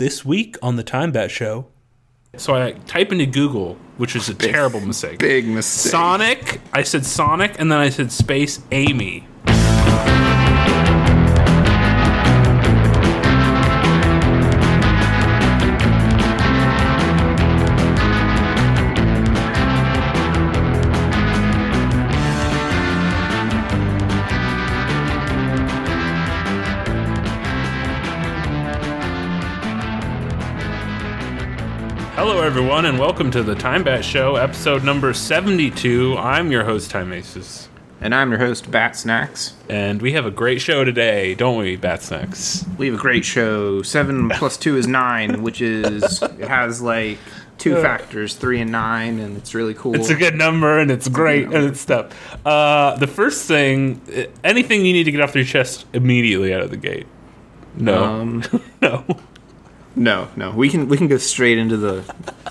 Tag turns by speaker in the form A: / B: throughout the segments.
A: This week on the Time Bat Show. So I type into Google, which is a terrible mistake.
B: Big mistake.
A: Sonic. I said Sonic, and then I said Space Amy. Hello, everyone, and welcome to the Time Bat Show, episode number 72. I'm your host, Time Aces.
B: And I'm your host, Bat Snacks.
A: And we have a great show today, don't we, Bat Snacks?
B: We have a great show. 7 plus 2 is 9, which is, it has like two factors, 3 and 9, and it's really cool.
A: It's a good number, and it's great, and it's stuff. The first thing, anything you need to get off your chest immediately out of the gate? No. No.
B: No. We can go straight into the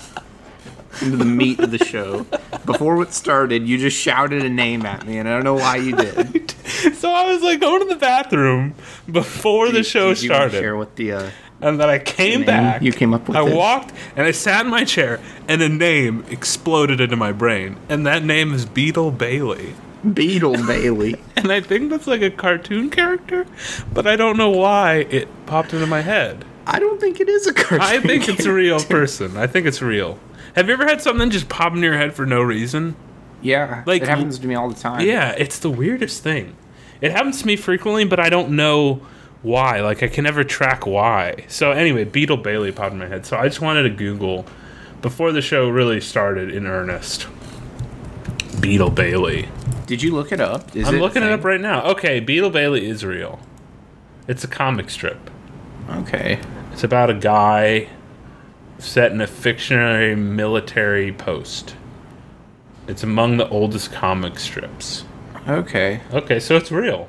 B: meat of the show. Before it started, you just shouted a name at me, and I don't know why you did.
A: So I was like going to the bathroom before the show started.
B: Share what
A: and then I came back.
B: You came up with
A: I walked and I sat in my chair, and a name exploded into my brain, and that name is Beetle Bailey.
B: Beetle Bailey.
A: And I think that's like a cartoon character, but I don't know why it popped into my head.
B: I don't think it is a cartoon
A: I think
B: character.
A: It's a real person. I think it's real. Have you ever had something just pop into your head for no reason?
B: Yeah,
A: like,
B: it happens to me all the time.
A: Yeah, it's the weirdest thing. It happens to me frequently, but I don't know why. Like, I can never track why. So anyway, Beetle Bailey popped in my head. So I just wanted to Google, before the show really started in earnest, Beetle Bailey.
B: Did you look it up?
A: I'm looking it up right now. Okay, Beetle Bailey is real. It's a comic strip.
B: Okay.
A: It's about a guy set in a fictionary military post. It's among the oldest comic strips.
B: Okay,
A: so it's real.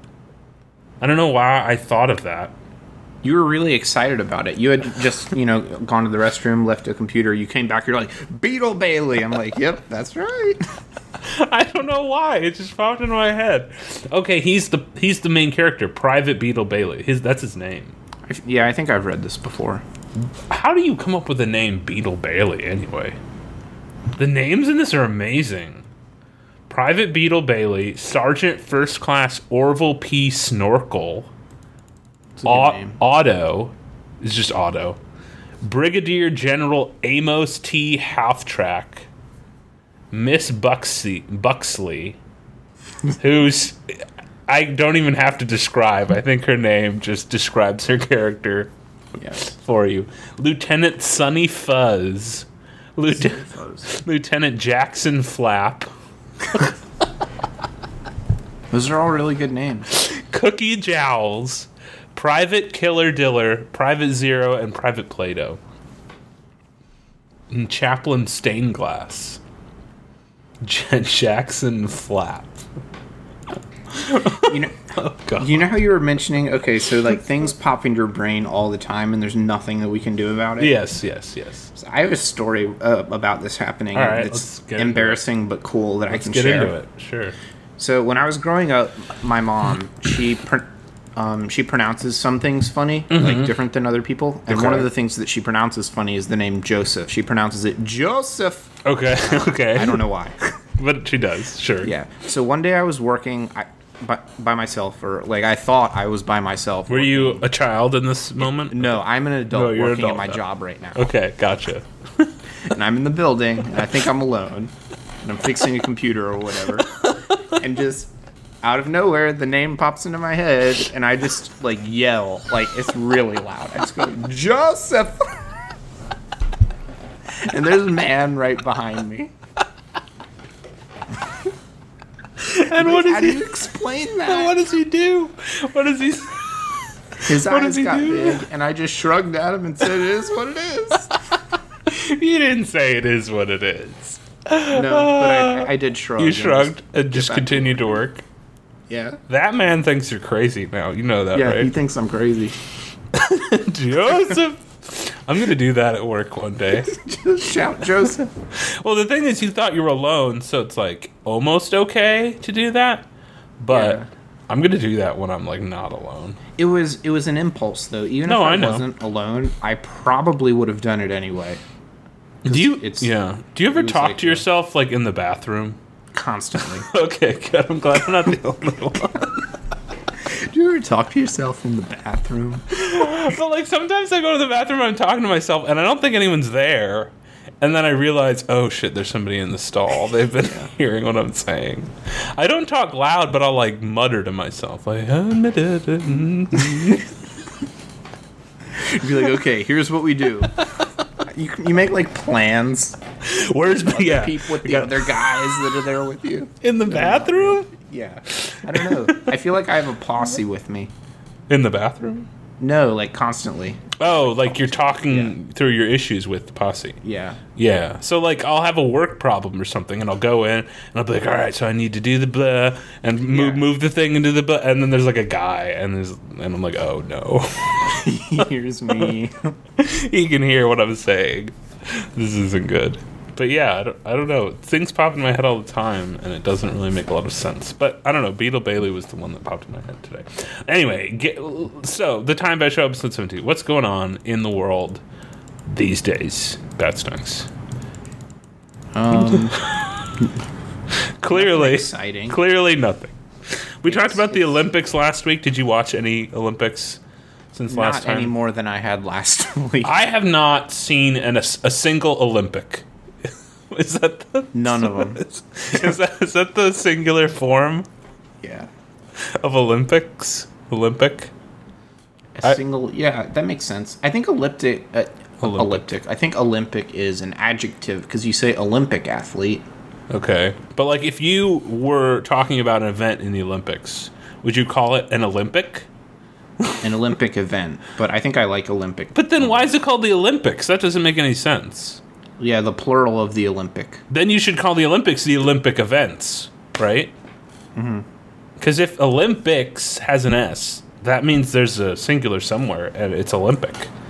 A: I don't know why I thought of that.
B: You were really excited about it. You had just, gone to the restroom, left a computer. You came back, you're like, Beetle Bailey. I'm like, yep, that's right.
A: I don't know why. It just popped into my head. Okay, he's the main character, Private Beetle Bailey. That's his name.
B: Yeah, I think I've read this before.
A: How do you come up with the name Beetle Bailey, anyway? The names in this are amazing. Private Beetle Bailey, Sergeant First Class Orville P. Snorkel, Otto, is just Otto, Brigadier General Amos T. Halftrack, Miss Buxley, who's... I don't even have to describe. I think her name just describes her character for you. Lieutenant Sonny Fuzz. Lieutenant Jackson Flap.
B: Those are all really good names.
A: Cookie Jowls. Private Killer Diller. Private Zero. And Private Plato. And Chaplain Stainglass. Jackson Flap.
B: You know how you were mentioning, okay, so like things pop into your brain all the time and there's nothing that we can do about it?
A: Yes.
B: So I have a story about this happening.
A: All right,
B: it's embarrassing but cool that I can share.
A: Let's get into it, sure.
B: So when I was growing up, my mom, she pronounces some things funny, like different than other people. And one of the things that she pronounces funny is the name Joseph. She pronounces it Joseph.
A: Okay.
B: I don't know why.
A: But she does, sure.
B: Yeah. So one day I was working by myself, or like I thought I was by myself.
A: Were you a child in this moment?
B: No, I'm an adult
A: you're
B: working
A: an
B: at my
A: adult
B: job right now.
A: Okay, gotcha.
B: And I'm in the building, and I think I'm alone, and I'm fixing a computer or whatever. And just out of nowhere, the name pops into my head, and I just like yell, like it's really loud. I just go, Joseph! And there's a man right behind me.
A: And
B: how do you explain that?
A: What does he do? What does he...
B: His eyes got big, and I just shrugged at him and said, it is what it is.
A: You didn't say it is what it is.
B: No, but I did shrug.
A: You shrugged and just continued to work?
B: Yeah.
A: That man thinks you're crazy now. You know that, right?
B: Yeah, he thinks I'm crazy.
A: Joseph! I'm going to do that at work one day.
B: Just shout Joseph.
A: Well, the thing is, you thought you were alone, so it's like almost okay to do that. But I'm gonna do that when I'm like not alone.
B: It was an impulse though. Even
A: No,
B: if I
A: I know.
B: wasn't alone, I probably would have done it anyway.
A: Do you?
B: it's-
A: Yeah. Do you ever
B: it was
A: talk
B: like
A: to yourself like in the bathroom?
B: Constantly.
A: Okay, good. I'm glad I'm not the only one.
B: Do you ever talk to yourself in the bathroom?
A: But like sometimes I go to the bathroom and I'm talking to myself and I don't think anyone's there. And then I realize, oh shit, there's somebody in the stall. They've been hearing what I'm saying. I don't talk loud, but I'll like mutter to myself, like,
B: You'd be like, okay, here's what we do. You make like plans.
A: where's yeah?
B: People with the other guys that are there with you.
A: In the bathroom?
B: Yeah. I don't know. I feel like I have a posse with me.
A: In the bathroom?
B: No, like constantly.
A: Oh, like you're talking through your issues with the posse.
B: Yeah.
A: Yeah. So, like, I'll have a work problem or something, and I'll go in, and I'll be like, all right, so I need to do the blah, and move the thing into the blah, and then there's, like, a guy, and I'm like, oh, no.
B: Here's me.
A: He can hear what I'm saying. This isn't good. But, yeah, I don't know. Things pop in my head all the time, and it doesn't really make a lot of sense. But, I don't know. Beetle Bailey was the one that popped in my head today. Anyway, so, the Time Bad Show, episode 17. What's going on in the world these days? Bad Stunks. Clearly,
B: exciting.
A: Clearly nothing. We talked about the Olympics last week. Did you watch any Olympics since last
B: Not
A: time?
B: any more than I had last week.
A: I have not seen a single Olympic. Is that the,
B: None of them.
A: is that the singular form
B: Yeah.
A: of Olympics? Olympic?
B: Yeah, that makes sense. I think elliptic. I think Olympic is an adjective because you say Olympic athlete.
A: Okay. But like if you were talking about an event in the Olympics, would you call it an Olympic?
B: An Olympic event, but I think I like Olympic.
A: But then why is it called the Olympics? That doesn't make any sense.
B: Yeah, the plural of the Olympic.
A: Then you should call the Olympics the Olympic events, right? Because if Olympics has an S, that means there's a singular somewhere, and it's Olympic.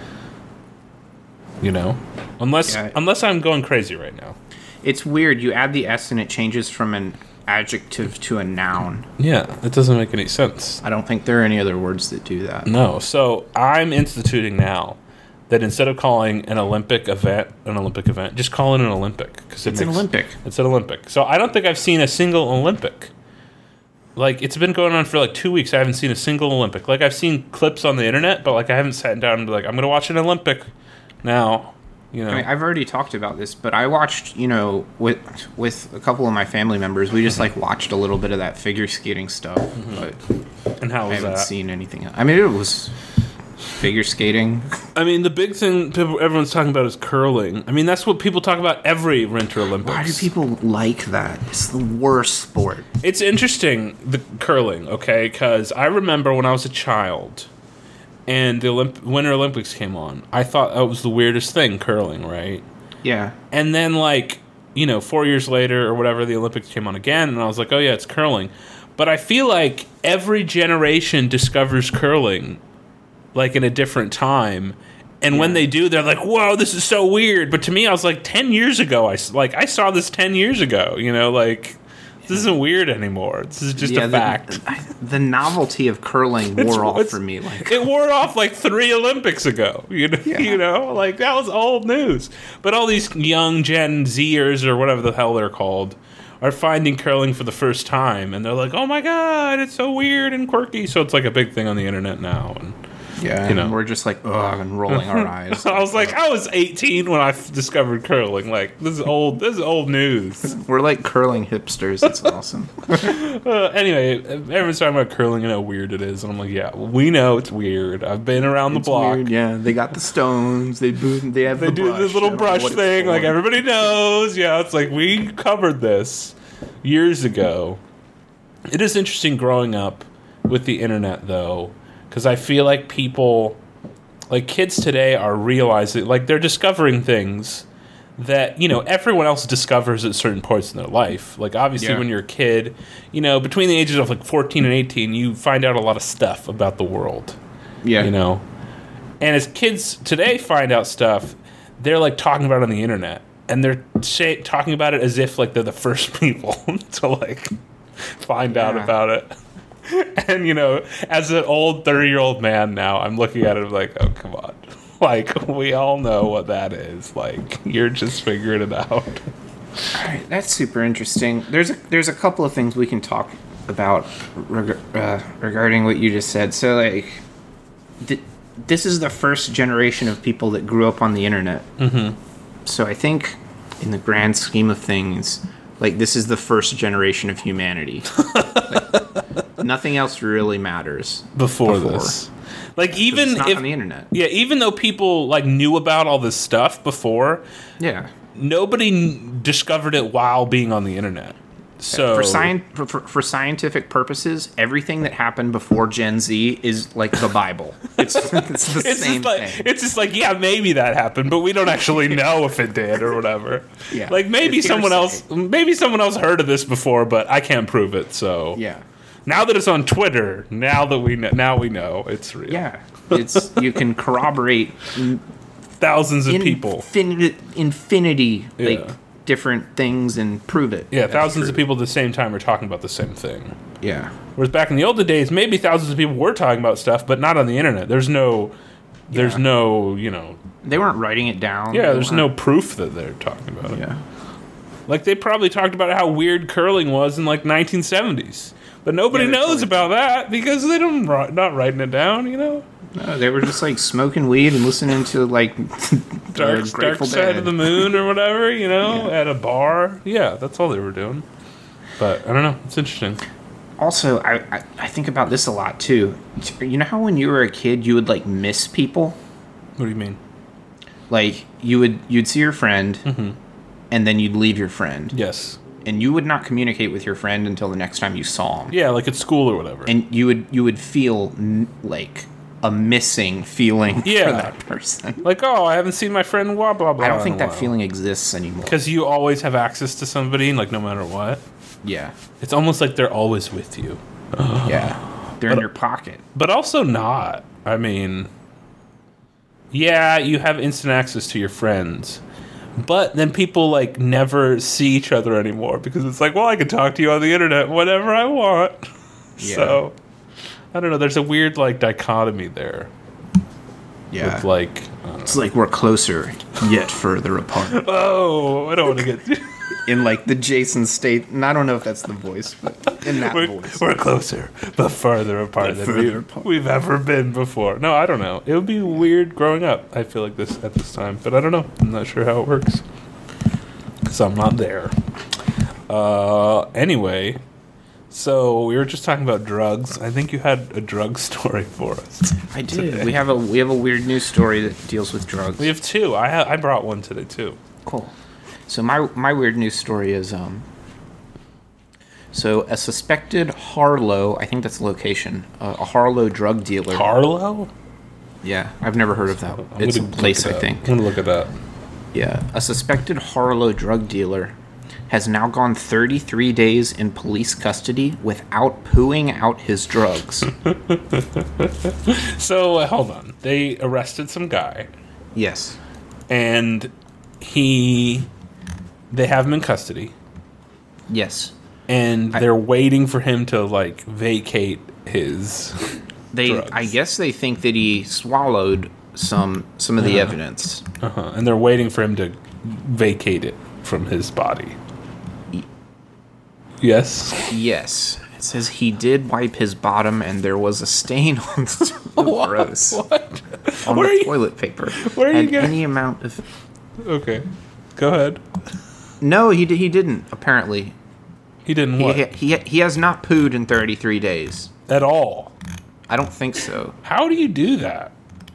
A: You know? Unless I'm going crazy right now.
B: It's weird. You add the S and it changes from an adjective to a noun.
A: Yeah, it doesn't make any sense.
B: I don't think there are any other words that do that.
A: No, so I'm instituting now that instead of calling an Olympic event, just call it an Olympic. Cause
B: It's an Olympic.
A: It's an Olympic. So I don't think I've seen a single Olympic. Like, it's been going on for like 2 weeks. I haven't seen a single Olympic. Like, I've seen clips on the internet, but like I haven't sat down and be like, I'm going to watch an Olympic now. You know?
B: I mean, I've already talked about this, but I watched, with a couple of my family members, we just like watched a little bit of that figure skating stuff, but
A: And how
B: I
A: was
B: haven't
A: that?
B: seen anything else. I mean, it was figure skating.
A: I mean, the big thing everyone's talking about is curling. I mean, that's what people talk about every Winter Olympics.
B: Why do people like that? It's the worst sport.
A: It's interesting, the curling, okay? Because I remember when I was a child and the Winter Olympics came on, I thought that was the weirdest thing, curling, right?
B: Yeah.
A: And then, 4 years later or whatever, the Olympics came on again, and I was like, oh, yeah, it's curling. But I feel like every generation discovers curling, like, in a different time. And when they do, they're like, whoa, this is so weird. But to me, I was like, 10 years ago, I saw this 10 years ago, this isn't weird anymore. This is just a fact.
B: The novelty of curling wore off for me.
A: It wore off like 3 Olympics ago. That was old news. But all these young Gen Zers or whatever the hell they're called are finding curling for the first time, and they're like, "Oh my god, it's so weird and quirky." So it's like a big thing on the internet now. And
B: and we're just like, ugh, and rolling our eyes.
A: I was like, I was 18 when I discovered curling. Like, this is old news.
B: We're like curling hipsters. It's awesome.
A: Anyway, everyone's talking about curling and how weird it is, and I'm like, yeah, we know it's weird. I've been around the block.
B: Weird, yeah, they got the stones. They do
A: this little brush thing. Like everybody knows. Yeah, it's like we covered this years ago. It is interesting growing up with the internet, though. Because I feel like people, like kids today are realizing, like they're discovering things that, everyone else discovers at certain points in their life. Like obviously when you're a kid, between the ages of like 14 and 18, you find out a lot of stuff about the world.
B: Yeah.
A: And as kids today find out stuff, they're like talking about it on the internet. And they're talking about it as if like they're the first people to like find out about it. And, as an old 30-year-old man now, I'm looking at it like, oh, come on. Like, we all know what that is. Like, you're just figuring it out.
B: All right, that's super interesting. There's a couple of things we can talk about regarding what you just said. So, like, this is the first generation of people that grew up on the internet. Mm-hmm. So I think, in the grand scheme of things, like, this is the first generation of humanity. Like, nothing else really matters
A: before this. Like, even
B: it's not
A: if
B: on the internet.
A: Yeah, even though people like knew about all this stuff before,
B: yeah,
A: nobody discovered it while being on the internet. So
B: for scientific purposes, everything that happened before Gen Z is like the Bible. It's the same thing.
A: It's just like, yeah, maybe that happened, but we don't actually know if it did or whatever.
B: Yeah,
A: like maybe someone else heard of this before, but I can't prove it. So
B: yeah.
A: Now that it's on Twitter, now we know it's real.
B: Yeah, you can corroborate
A: thousands of people,
B: infinity, like different things, and prove it.
A: Yeah, thousands of people at the same time are talking about the same thing.
B: Yeah.
A: Whereas back in the older days, maybe thousands of people were talking about stuff, but not on the internet. There's no, they
B: weren't writing it down.
A: Yeah, there's no proof that they're talking about it.
B: Yeah.
A: Like, they probably talked about how weird curling was in, like, 1970s. But nobody knows about that because they not writing it down,
B: No, they were just, like, smoking weed and listening to, like,
A: Dark Side of the Moon or whatever, at a bar. Yeah, that's all they were doing. But, I don't know. It's interesting.
B: Also, I think about this a lot, too. You know how when you were a kid, you would, like, miss people?
A: What do you mean?
B: Like, you'd see your friend, and then you'd leave your friend.
A: Yes.
B: And you would not communicate with your friend until the next time you saw him.
A: Yeah, like at school or whatever.
B: And you would feel like a missing feeling for that person.
A: Like, oh, I haven't seen my friend, blah, blah, blah.
B: I don't think that feeling exists anymore.
A: Because you always have access to somebody, like, no matter what.
B: Yeah.
A: It's almost like they're always with you.
B: Yeah. They're in your pocket.
A: But also not. I mean, yeah, you have instant access to your friends. But then people, like, never see each other anymore because it's like, well, I can talk to you on the internet whenever I want. Yeah. So, I don't know. There's a weird, like, dichotomy there.
B: Yeah.
A: With, like,
B: it's like we're closer, yet further apart.
A: Oh, I don't want to get...
B: In, like, the Jason State... And I don't know if that's the voice, but in that voice.
A: We're closer, but farther apart than we've ever been before. No, I don't know. It would be weird growing up, I feel like, at this time. But I don't know. I'm not sure how it works. Because I'm not there. Anyway, so we were just talking about drugs. I think you had a drug story for us.
B: I did. Today. We have a weird news story that deals with drugs.
A: We have two. I brought one today, too.
B: Cool. So my weird news story is so a suspected Harlow, I think that's the location, a Harlow drug dealer.
A: Harlow?
B: Yeah, I've never heard of that. It's a place, I think.
A: I'm gonna look at that.
B: Yeah, a suspected Harlow drug dealer has now gone 33 days in police custody without pooing out his drugs.
A: So hold on, they arrested some guy.
B: Yes,
A: and they have him in custody.
B: Yes.
A: And they're waiting for him to, like, vacate his drugs.
B: I guess they think that he swallowed some of the evidence.
A: And they're waiting for him to vacate it from his body. Yes?
B: Yes. It says he did wipe his bottom and there was a stain on the gross.
A: What?
B: On the toilet paper.
A: Where are you getting
B: any amount of...
A: Okay. Go ahead.
B: No, he didn't, apparently.
A: He didn't what?
B: He has not pooed in 33 days.
A: At all?
B: I don't think so.
A: How do you do that?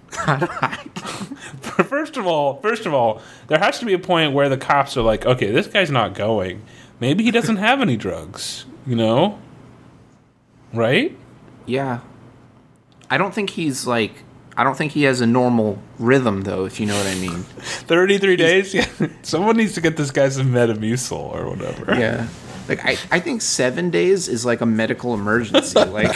A: First of all, there has to be a point where the cops are like, okay, this guy's not going. Maybe he doesn't have any drugs, Right?
B: Yeah. I don't think he has a normal rhythm, though, if you know what I mean.
A: 33 days? Yeah. Someone needs to get this guy some Metamucil or whatever.
B: Yeah. Like, I think 7 days is like a medical emergency. Like,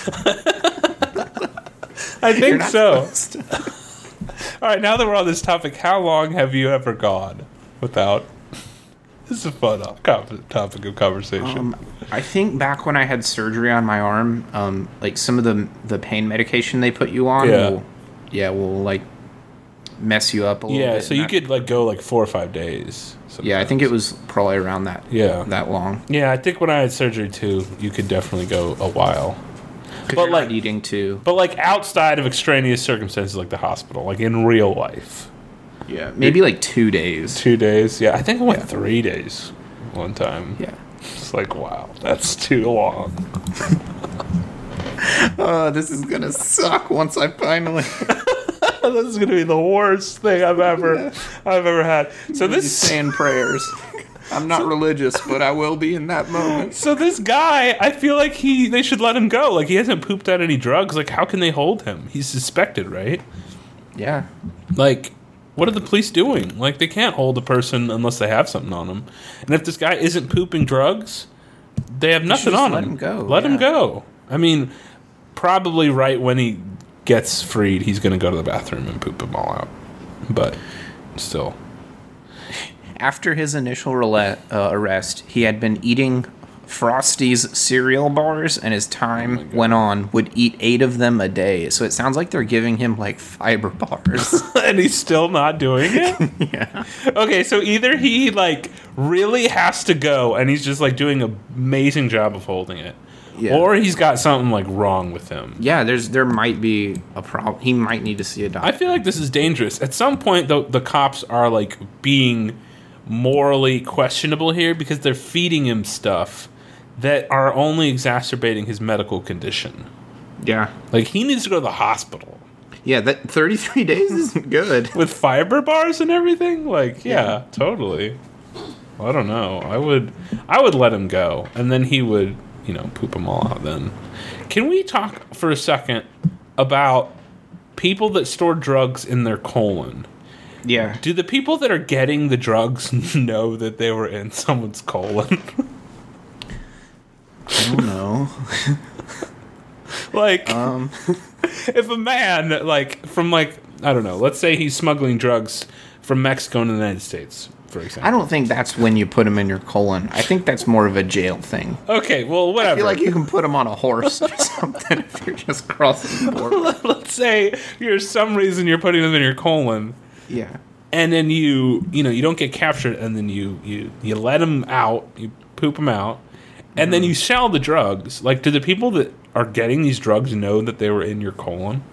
A: I think so. All right, now that we're on this topic, how long have you ever gone without This is a fun topic of conversation.
B: I think back when I had surgery on my arm, like some of the pain medication they put you on will like mess you up a little bit.
A: Yeah, so you could like go like 4 or 5 days. Sometimes.
B: Yeah, I think it was probably around that.
A: Yeah,
B: that long.
A: Yeah, I think when I had surgery too, you could definitely go a while.
B: But like eating too.
A: But like outside of extraneous circumstances, like the hospital, like in real life.
B: Yeah, maybe like 2 days.
A: 2 days. Yeah, I think I went 3 days one time.
B: Yeah,
A: it's like wow, that's too long.
B: Oh, this is gonna suck once I finally.
A: This is gonna be the worst thing I've ever had. So this
B: saying prayers. I'm not religious, but I will be in that moment.
A: So this guy, I feel like they should let him go. Like he hasn't pooped out any drugs. Like how can they hold him? He's suspected, right?
B: Yeah.
A: Like, what are the police doing? Like they can't hold a person unless they have something on him. And if this guy isn't pooping drugs, they have nothing on him.
B: Let him go.
A: Let him go. I mean, probably right when he gets freed, he's going to go to the bathroom and poop them all out. But still.
B: After his initial arrest, he had been eating Frosty's cereal bars, and as time went on, would eat 8 of them a day. So it sounds like they're giving him like fiber bars.
A: And he's still not doing it?
B: Yeah.
A: Okay, so either he like really has to go and he's just like doing an amazing job of holding it. Yeah. Or he's got something like wrong with him.
B: Yeah, there might be a problem. He might need to see a doctor.
A: I feel like this is dangerous. At some point, the cops are like being morally questionable here because they're feeding him stuff that are only exacerbating his medical condition.
B: Yeah.
A: Like he needs to go to the hospital.
B: Yeah, that 33 days isn't good.
A: With fiber bars and everything? Like, yeah, totally. Well, I don't know. I would let him go and then he would poop them all out then. Can we talk for a second about people that store drugs in their colon?
B: Yeah.
A: Do the people that are getting the drugs know that they were in someone's colon?
B: I don't know.
A: Like, if a man, like, from, like, I don't know, let's say he's smuggling drugs from Mexico into the United States, for example.
B: I don't think that's when you put them in your colon. I think that's more of a jail thing.
A: Okay, well, whatever.
B: I feel like you can put them on a horse or something if you're just crossing the border.
A: Let's say there's some reason you're putting them in your colon.
B: Yeah.
A: And then you don't get captured, and then you let them out, you poop them out, and then you sell the drugs. Like, do the people that are getting these drugs know that they were in your colon?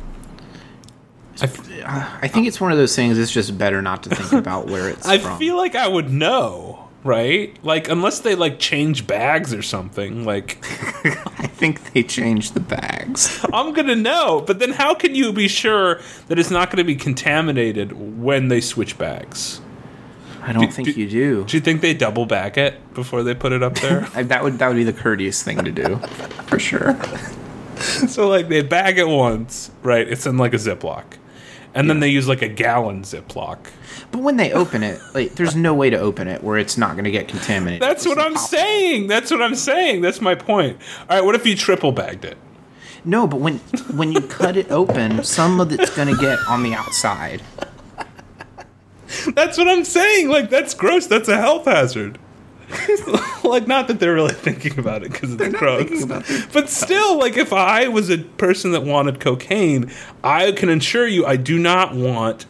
B: I think it's one of those things. It's just better not to think about where it's from.
A: I feel like I would know, right? Like, unless they like change bags or something. Like,
B: I think they changed the bags.
A: I'm gonna know, but then how can you be sure that it's not going to be contaminated when they switch bags?
B: I don't think you do.
A: Do you think they double bag it before they put it up there?
B: That would be the courteous thing to do, for sure.
A: So like they bag it once, right? It's in like a Ziploc. And then they use like a gallon Ziploc.
B: But when they open it, like there's no way to open it where it's not going to get contaminated.
A: That's what I'm saying. That's what I'm saying. That's my point. All right, what if you triple bagged it?
B: No, but when you cut it open, some of it's going to get on the outside.
A: That's what I'm saying. Like that's gross. That's a health hazard. Like, not that they're really thinking about it because it's gross, but still, like, if I was a person that wanted cocaine, I can assure you I do not want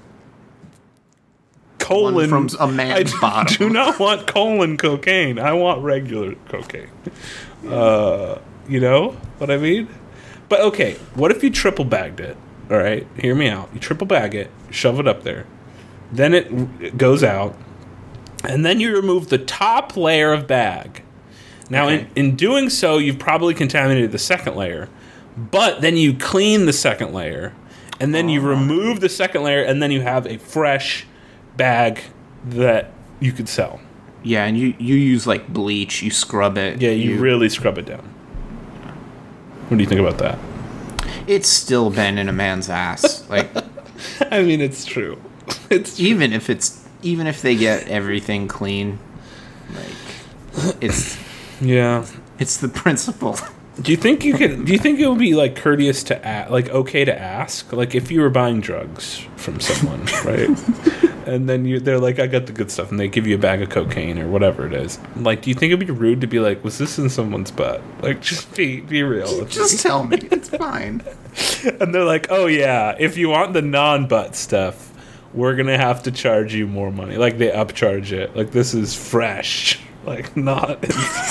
A: colon
B: from a man's bottom.
A: I do not want colon cocaine. I want regular cocaine. You know what I mean? But okay, what if you triple bagged it? All right, hear me out. You triple bag it, shove it up there, then it goes out. And then you remove the top layer of bag. Now, in doing so, you've probably contaminated the second layer. But then you clean the second layer. And then you remove the second layer. And then you have a fresh bag that you could sell.
B: Yeah, and you use, like, bleach. You scrub it.
A: Yeah, you really scrub it down. What do you think about that?
B: It's still been in a man's ass. Like,
A: I mean, it's true. It's true.
B: Even if they get everything clean, like it's it's the principle.
A: Do you think it would be like courteous to like okay to ask, like if you were buying drugs from someone, right? And then they're like, I got the good stuff, and they give you a bag of cocaine or whatever it is. Like, do you think it'd be rude to be like, was this in someone's butt? Like, just be real.
B: Just tell me. It's fine.
A: And they're like, oh yeah, if you want the non-butt stuff, we're gonna have to charge you more money. Like, they upcharge it. Like, this is fresh. Like, not.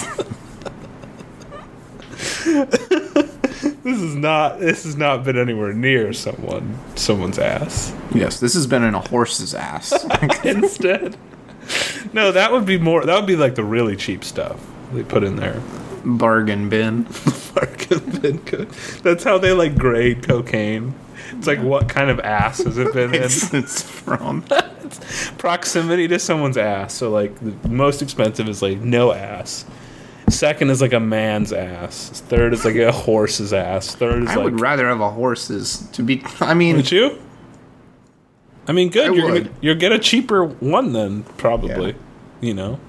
A: This has not been anywhere near someone's ass.
B: Yes, this has been in a horse's ass.
A: Instead. No, that would be like the really cheap stuff they put in there.
B: Bargain bin.
A: Bargain bin. That's how they like grade cocaine. It's like, what kind of ass has it been in?
B: It's from
A: proximity to someone's ass. So like the most expensive is like no ass. Second is like a man's ass. Third is like a horse's ass. Third is
B: I would rather have a horse's to be. I mean,
A: would you? I mean, good. You'll get a cheaper one then, probably. Yeah. You know.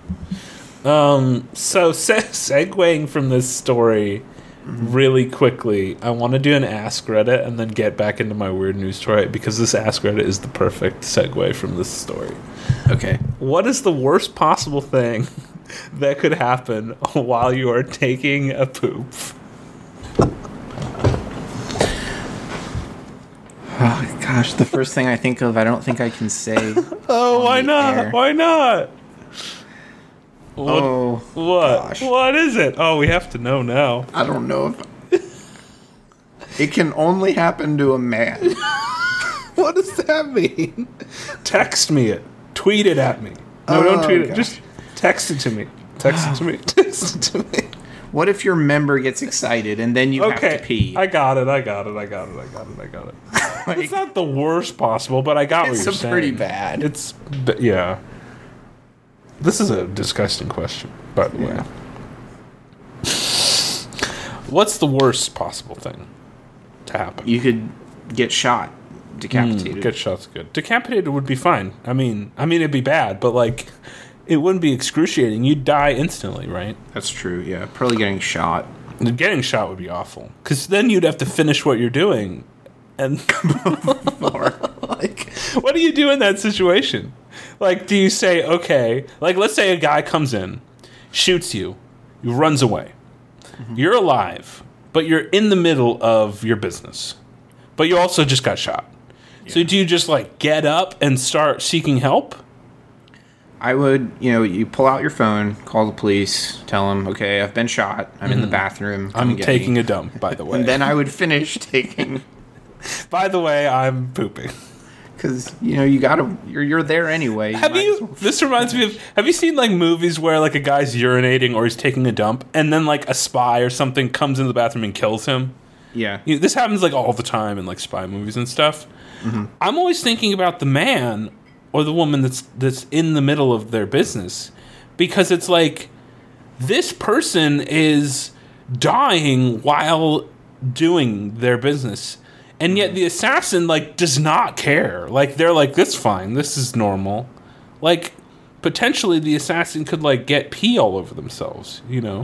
A: So segueing from this story really quickly, I want to do an Ask Reddit and then get back into my weird news story because this Ask Reddit is the perfect segue from this story.
B: Okay.
A: What is the worst possible thing that could happen while you are taking a poop?
B: Oh gosh, the first thing I think of, I don't think I can say.
A: Oh, why not?
B: Air.
A: Why not?
B: What?
A: Gosh. What is it? Oh, we have to know now.
B: I don't know if it can only happen to a man.
A: What does that mean? Text me it. Tweet it at me. No, don't tweet it. Just text it to me. Text it to me. Text it to me.
B: What if your member gets excited and then you have to pee?
A: I got it. It's not the worst possible, but I got what you're saying.
B: It's pretty bad.
A: Yeah. This is a disgusting question, by the way. What's the worst possible thing to happen?
B: You could get shot. Decapitated.
A: Get shot's good. Decapitated would be fine. I mean, it'd be bad, but like, it wouldn't be excruciating. You'd die instantly, right?
B: That's true. Yeah, probably getting shot.
A: Getting shot would be awful because then you'd have to finish what you're doing, and like, what do you do in that situation? Like, do you say, okay, like, let's say a guy comes in, shoots you, he runs away. Mm-hmm. You're alive, but you're in the middle of your business, but you also just got shot. Yeah. So do you just like get up and start seeking help?
B: I would, you pull out your phone, call the police, tell them, okay, I've been shot. I'm in the bathroom.
A: I'm taking a dump, by the way.
B: And then I would finish taking.
A: By the way, I'm pooping.
B: Because, you're there anyway.
A: This reminds me of, have you seen like movies where like a guy's urinating or he's taking a dump and then like a spy or something comes into the bathroom and kills him?
B: Yeah.
A: This happens like all the time in like spy movies and stuff. Mm-hmm. I'm always thinking about the man or the woman that's in the middle of their business, because it's like this person is dying while doing their business, and yet the assassin like does not care. Like, they're like, that's fine, this is normal. Like, potentially the assassin could like get pee all over themselves, Yeah.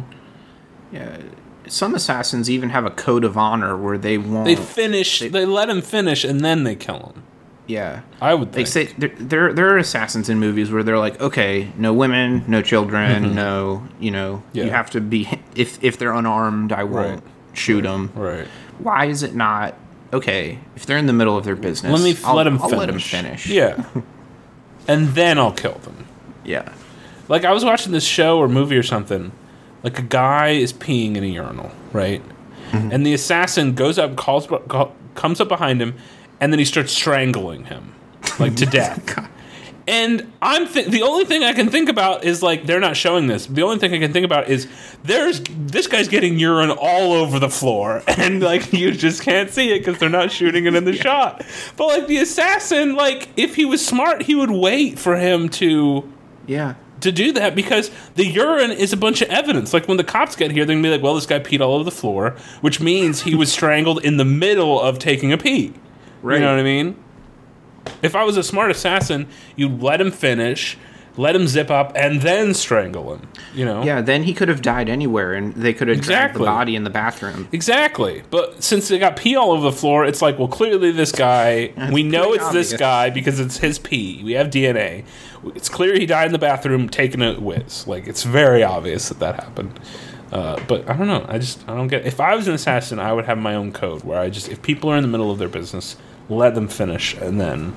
B: Some assassins even have a code of honor where they won't.
A: They let him finish and then they kill him.
B: Yeah,
A: I would think.
B: They say there are assassins in movies where they're like, okay, no women, no children, no, you have to be, if they're unarmed, I won't shoot them.
A: Right.
B: Why is it not okay if they're in the middle of their business?
A: I'll let them
B: finish.
A: Yeah, and then I'll kill them.
B: Yeah,
A: like I was watching this show or movie or something. Like a guy is peeing in a urinal, right? Mm-hmm. And the assassin goes up, comes up behind him, and then he starts strangling him, like, to death. And the only thing I can think about is, like, they're not showing this. The only thing I can think about is this guy's getting urine all over the floor, and, like, you just can't see it because they're not shooting it in the shot. But, like, the assassin, like, if he was smart, he would wait for him to...
B: Yeah.
A: To do that, because the urine is a bunch of evidence. Like, when the cops get here, they're going to be like, well, this guy peed all over the floor, which means he was strangled in the middle of taking a pee. Right. You know what I mean? If I was a smart assassin, you'd let him finish, let him zip up, and then strangle him. You know?
B: Yeah, then he could have died anywhere, and they could have dragged the body in the bathroom.
A: Exactly. But since they got pee all over the floor, it's like, well, clearly this guy, we know it's
B: obvious.
A: this guy because it's his pee. We have DNA. It's clear he died in the bathroom taking a whiz. Like, it's very obvious that happened. But I don't know. I don't get. If I was an assassin, I would have my own code where if people are in the middle of their business, let them finish and then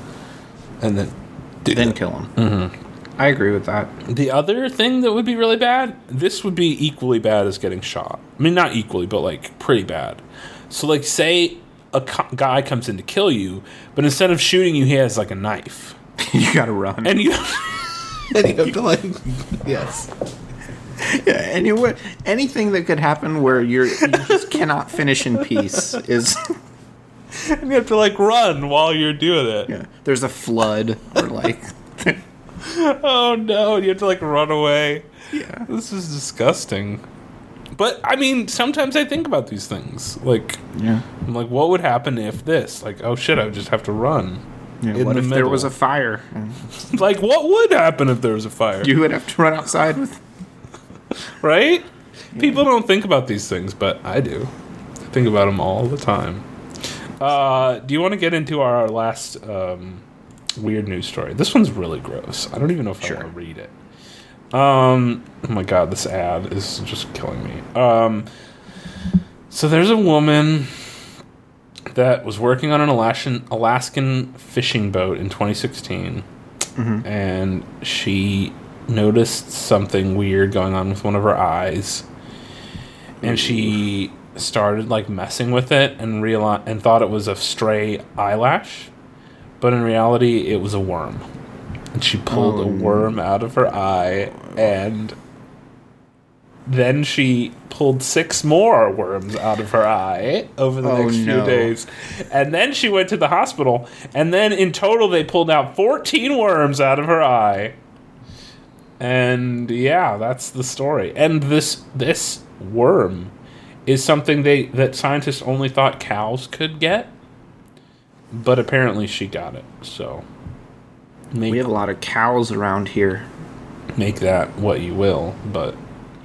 B: kill them. Mm-hmm. I agree with that.
A: The other thing that would be really bad, this would be equally bad as getting shot. I mean, not equally, but like pretty bad. So, like, say a guy comes in to kill you, but instead of shooting you, he has like a knife.
B: You gotta run,
A: and you
B: have to like, yes. Yeah, anyway, anything that could happen where you just cannot finish in peace is.
A: And you have to like run while you're doing it.
B: Yeah, there's a flood or like.
A: Oh no, you have to like run away.
B: Yeah.
A: This is disgusting. But I mean, sometimes I think about these things. Like,
B: yeah.
A: I'm like, what would happen if this? Like, oh shit, I would just have to run.
B: Yeah, what if there was a fire?
A: Like, what would happen if there was a fire?
B: You would have to run outside with.
A: Right? Yeah. People don't think about these things, but I do. I think about them all the time. Do you want to get into our last weird news story? This one's really gross. I don't even know if I want to read it. Oh my god, this ad is just killing me. So there's a woman that was working on an Alaskan fishing boat in 2016, and she noticed something weird going on with one of her eyes, and she started like messing with it and thought it was a stray eyelash, but in reality it was a worm. And she pulled a worm out of her eye, and then she pulled 6 more worms out of her eye over the next few days. And then she went to the hospital, and then in total they pulled out 14 worms out of her eye. And yeah, that's the story. And this worm is something that scientists only thought cows could get, but apparently she got it. So
B: we have a lot of cows around here.
A: Make that what you will, but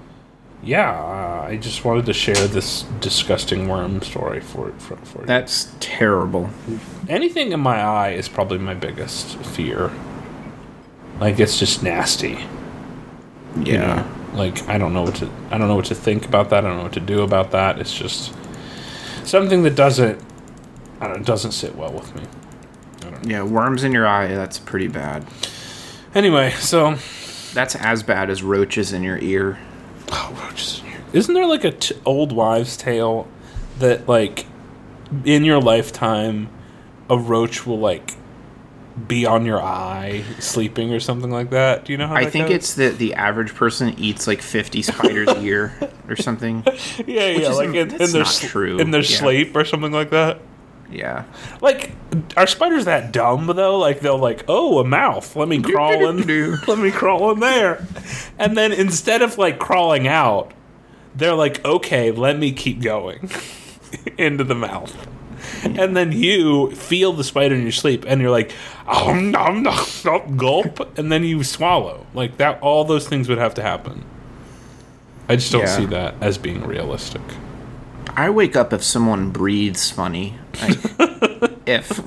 A: yeah, I just wanted to share this disgusting worm story for you.
B: That's terrible.
A: Anything in my eye is probably my biggest fear. Like, it's just nasty.
B: Yeah.
A: You know? Like, I don't know what to think about that. I don't know what to do about that. It's just something that doesn't sit well with me.
B: Yeah, worms in your eye, that's pretty bad.
A: Anyway, so
B: that's as bad as roaches in your ear.
A: Oh, roaches in your ear. Isn't there like a old wives' tale that, like, in your lifetime a roach will like be on your eye sleeping or something like that? Do you know how
B: I think goes? It's that the average person eats like 50 spiders a year or something.
A: Yeah, like in their sleep or something like that.
B: Yeah.
A: Like, are spiders that dumb though? Like, they'll like, oh, a mouth. Let me crawl in. Let me crawl in there. And then instead of like crawling out, they're like, okay, let me keep going into the mouth. And then you feel the spider in your sleep, and you're like, oh, nom, nom, nom, gulp, and then you swallow. Like that, all those things would have to happen. I just don't see that as being realistic.
B: I wake up if someone breathes funny. Like, if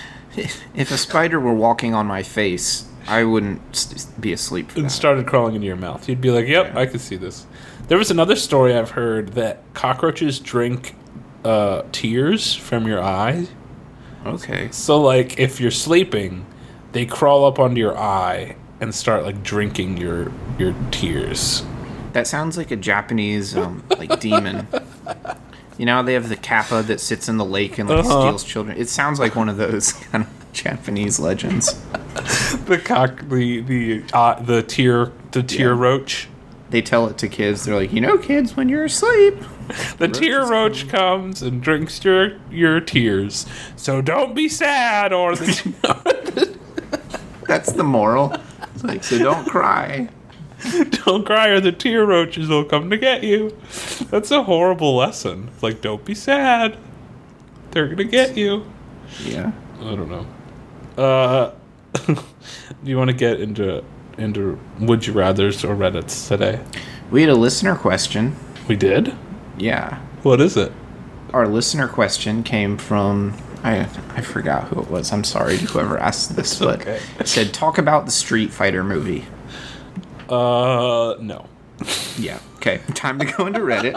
B: a spider were walking on my face, I wouldn't be asleep for
A: and
B: that.
A: Started crawling into your mouth. You'd be like, yep, I can see this. There was another story I've heard that cockroaches drink tears from your eye.
B: Okay.
A: So, like, if you're sleeping, they crawl up onto your eye and start, like, drinking your tears.
B: That sounds like a Japanese, like, demon. You know how they have the kappa that sits in the lake and, like, steals children? It sounds like one of those kind of Japanese legends.
A: The tear roach.
B: They tell it to kids. They're like, you know, kids, when you're asleep,
A: the tear roach comes and drinks your tears. So don't be sad, or
B: that's the moral. It's like, so don't cry.
A: Don't cry, or the tear roaches will come to get you. That's a horrible lesson. It's like, don't be sad. They're gonna get you.
B: Yeah.
A: I don't know. Do you want to get into into Would You Rathers or Reddits today?
B: We had a listener question.
A: We did?
B: Yeah.
A: What is it?
B: Our listener question came from... I forgot who it was. I'm sorry to whoever asked this, but
A: okay.
B: It said, talk about the Street Fighter movie.
A: No.
B: Yeah. Okay. Time to go into Reddit.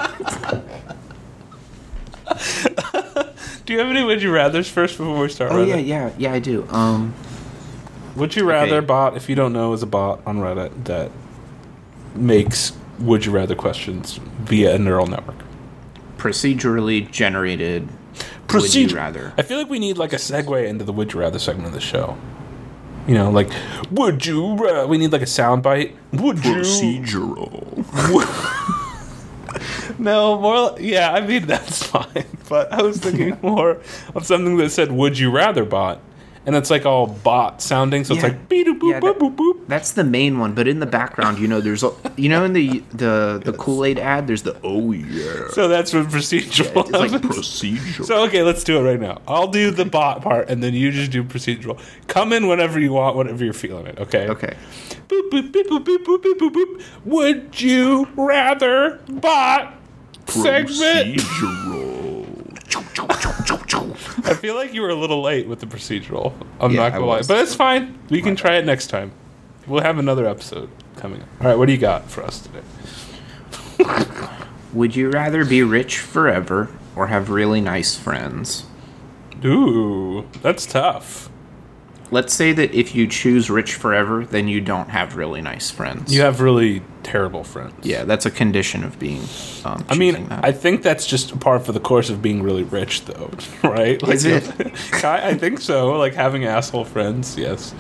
A: Do you have any Would You Rathers first before we start
B: Oh,
A: Reddit?
B: yeah, I do.
A: Would You Rather
B: Okay.
A: bot, if you don't know, is a bot on Reddit that makes Would You Rather questions via a neural network.
B: Procedurally generated Would You Rather.
A: I feel like we need like a segue into the Would You Rather segment of the show. You know, like, would you rather? We need like a soundbite. Would
B: Procedural.
A: No, more. Yeah, I mean that's fine. But I was thinking more of something that said "Would you rather" bot, and it's like all bot sounding. So it's
B: Yeah.
A: like beep boop
B: Yeah,
A: boop boop boop.
B: That's the main one, but in the background, there's in the Kool-Aid ad, there's the oh yeah.
A: So that's what procedural.
B: It's like
A: happens.
B: procedural.
A: So okay, let's do it right now. I'll do the bot part, and then you just do procedural. Come in whenever you want, whenever you're feeling it. Okay.
B: Okay.
A: Boop boop beep boop beep boop beep boop boop. Would you rather bot segment? I feel like you were a little late with the procedural. I'm
B: Yeah,
A: not
B: I
A: gonna lie,
B: was.
A: but it's fine. We can try it next time. We'll have another episode coming up. All right, what do you got for us today?
B: Would you rather be rich forever or have really nice friends?
A: Ooh, that's tough.
B: Let's say that if you choose rich forever, then you don't have really nice friends.
A: You have really terrible friends.
B: Yeah, that's a condition of being.
A: I mean,
B: choosing that.
A: I think that's just a part for the course of being really rich, though, right? Like,
B: Is it?
A: I think so. Like having asshole friends, yes.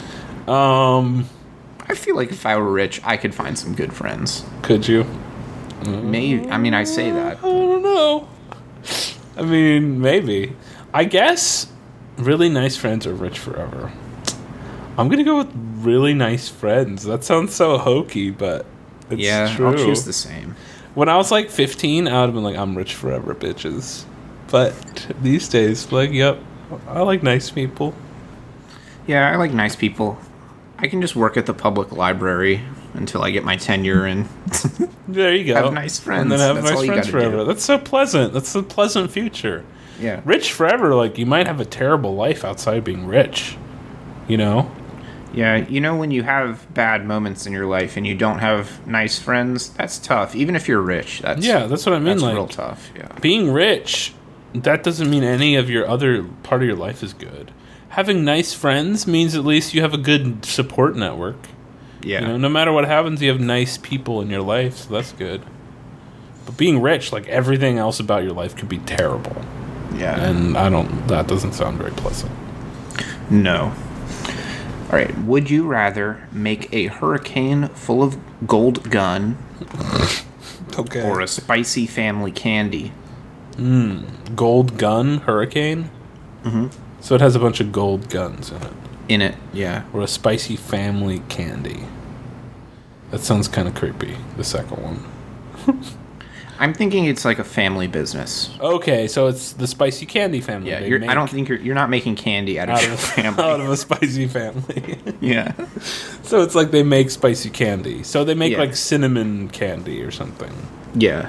B: I feel like if I were rich, I could find some good friends.
A: Could you?
B: Maybe. I mean, I say that.
A: I don't know. I mean, maybe. I guess really nice friends are rich forever. I'm gonna go with really nice friends. That sounds so hokey, but it's
B: Yeah,
A: true.
B: I'll choose the same.
A: When I was like 15, I would have been like, I'm rich forever, bitches. But these days, like, yep, I like nice people.
B: Yeah, I like nice people. I can just work at the public library until I get my tenure and
A: There you go.
B: have nice friends.
A: And then have
B: That's
A: nice
B: all you
A: friends
B: gotta do.
A: forever. That's so pleasant. That's a pleasant future.
B: yeah.
A: Rich forever, like, you might have a terrible life outside of being rich. You know?
B: Yeah, when you have bad moments in your life and you don't have nice friends, that's tough. Even if you're rich, that's
A: That's what I mean.
B: that's
A: Like,
B: real tough. Yeah.
A: being rich, that doesn't mean any of your other part of your life is good. Having nice friends means at least you have a good support network.
B: Yeah.
A: You know, no matter what happens, you have nice people in your life, so that's good. But being rich, like everything else about your life could be terrible.
B: Yeah.
A: And that doesn't sound very pleasant.
B: No. All right. Would you rather make a hurricane full of gold gun
A: Okay.
B: or a spicy family candy?
A: Gold gun hurricane? Mm-hmm. So it has a bunch of gold guns in it.
B: In it, yeah.
A: Or a spicy family candy. That sounds kind of creepy, the second one.
B: I'm thinking it's like a family business.
A: Okay, so it's the spicy candy family.
B: Yeah,
A: They
B: I don't
A: make
B: think you're not making candy out of your family.
A: out of a spicy family.
B: Yeah.
A: So it's like they make spicy candy. So they make
B: Yeah.
A: like cinnamon candy or something.
B: Yeah.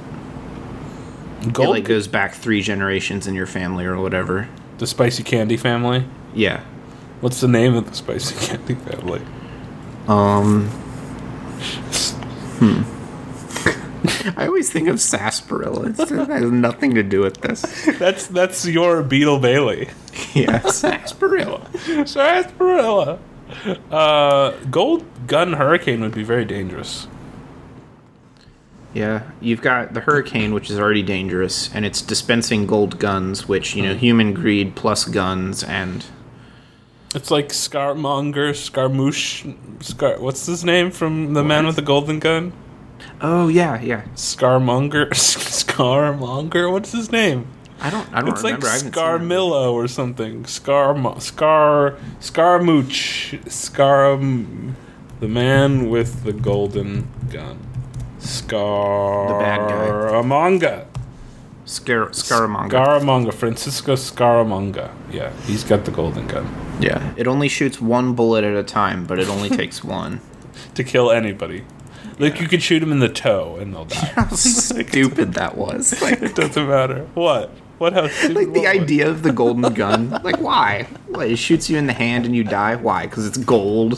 A: Gold,
B: It like goes back 3 generations in your family or whatever.
A: the spicy candy family.
B: Yeah.
A: What's the name of the spicy candy family?
B: I always think of sarsaparilla. It has nothing to do with this.
A: That's your Beetle Bailey.
B: Yeah, sarsaparilla.
A: Sarsaparilla. Gold gun hurricane would be very dangerous.
B: Yeah, you've got the hurricane, which is already dangerous, and it's dispensing gold guns, which, human greed plus guns, and...
A: It's like Scarmonger, what's his name from The Man with the Golden Gun?
B: Oh, yeah.
A: Scarmonger, what's his name?
B: I don't
A: It's like
B: remember. I haven't seen it.
A: Scarmillo or something. Scaramouche. The Man with the Golden Gun.
B: The bad guy.
A: Scaramanga.
B: Scaramanga.
A: Scaramanga. Francisco Scaramanga. Yeah, he's got the golden gun.
B: Yeah, it only shoots 1 bullet at a time, but it only takes 1.
A: to kill anybody. Like, you could shoot them in the toe and they'll die.
B: How stupid that was. Like,
A: It doesn't matter. What? How stupid
B: like the
A: what?
B: idea of the golden gun. Like, why? What, it shoots you in the hand and you die? Why? Because it's gold.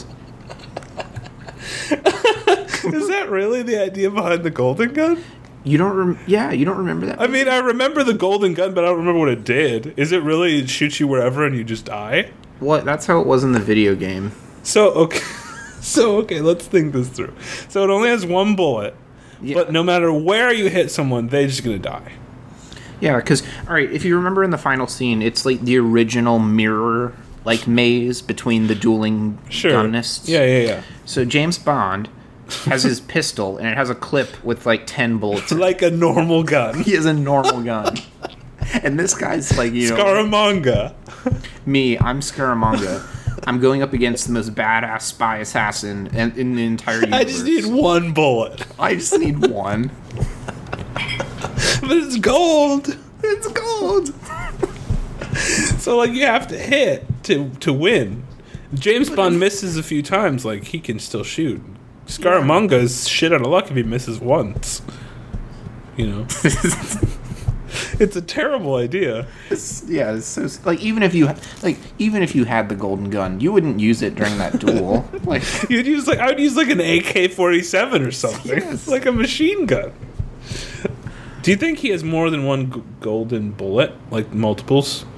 A: Is that really the idea behind the golden gun?
B: You don't you don't remember that?
A: I mean, I remember the golden gun, but I don't remember what it did. Is it really it shoots you wherever and you just die?
B: What? That's how it was in the video game.
A: So, okay, let's think this through. So it only has one bullet, but no matter where you hit someone, they're just going to die.
B: Yeah, because, alright, if you remember in the final scene, it's like the original mirror, like, maze between the dueling gunnists.
A: Yeah.
B: So James Bond has his pistol, and it has a clip with, like, 10 bullets.
A: Like a normal gun.
B: He has a normal gun. And this guy's like, you know...
A: Scaramanga.
B: I'm Scaramanga. I'm going up against the most badass spy assassin in the entire universe.
A: I just need one bullet.
B: I just need one.
A: But it's gold.
B: It's gold.
A: So, like, you have to hit to win. James Bond misses a few times. Like, he can still shoot. Scaramanga's shit out of luck if he misses once. You know? It's a terrible idea.
B: It's so like even if you had the golden gun, you wouldn't use it during that duel. Like
A: I would use like an AK-47 or something.
B: Yes.
A: Like a machine gun. Do you think he has more than one golden bullet, like multiples?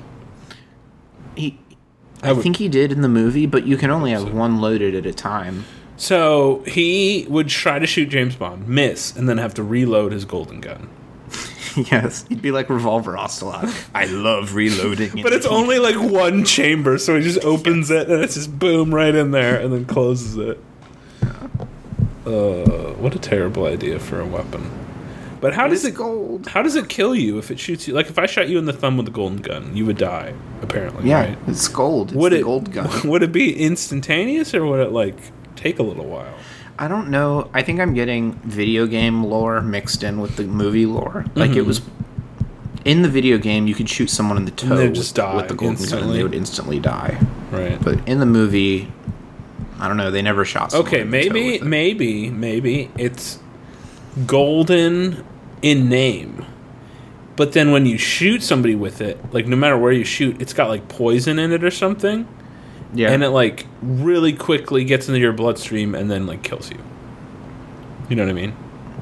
B: I think he did in the movie, but you can only have one loaded at a time.
A: So he would try to shoot James Bond, miss, and then have to reload his golden gun.
B: Yes, he'd be like Revolver Ocelot. I love reloading.
A: But it's only like one chamber, so he just opens it and it's just boom right in there and then closes it. What a terrible idea for a weapon. But how does it
B: gold?
A: How does it kill you if it shoots you? Like if I shot you in the thumb with a golden gun, you would die. Apparently,
B: yeah,
A: right?
B: It's gold. It's the gold gun.
A: Would it be instantaneous or would it like take a little while?
B: I don't know. I think I'm getting video game lore mixed in with the movie lore. Like it was in the video game, you could shoot someone in the toe
A: and just die
B: with the golden gun, and they would instantly die.
A: Right.
B: But in the movie, I don't know. They never shot someone.
A: Okay,
B: in the toe with it.
A: maybe it's golden in name, but then when you shoot somebody with it, like no matter where you shoot, it's got like poison in it or something.
B: Yeah.
A: And it like really quickly gets into your bloodstream and then like kills you. You know what I mean?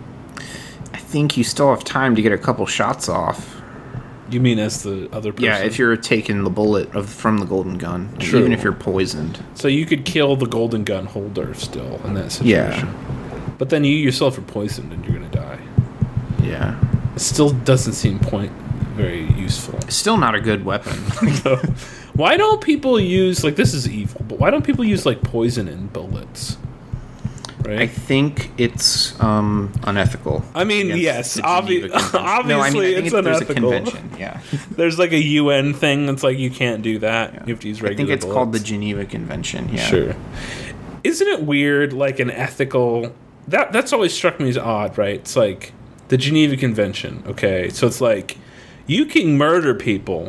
B: I think you still have time to get a couple shots off.
A: You mean as the other person?
B: Yeah, if you're taking the bullet from the golden gun,
A: True.
B: even if you're poisoned.
A: So you could kill the golden gun holder still in that situation.
B: Yeah.
A: But then you yourself are poisoned and you're gonna die.
B: Yeah.
A: It still doesn't seem very useful.
B: Still not a good weapon.
A: No. Why don't people use, like, this is evil, but why don't people use, like, poison in bullets? Right?
B: I think it's unethical.
A: I mean, yes, obviously
B: no, I mean, I think
A: it's unethical.
B: There's a convention, yeah.
A: There's, like, a UN thing that's like, you can't do that. Yeah. You have to use regular
B: I think it's
A: bullets.
B: called the Geneva Convention, yeah.
A: Sure. Isn't it weird, like, an ethical... That's always struck me as odd, right? It's like, the Geneva Convention, okay? So it's like, you can murder people,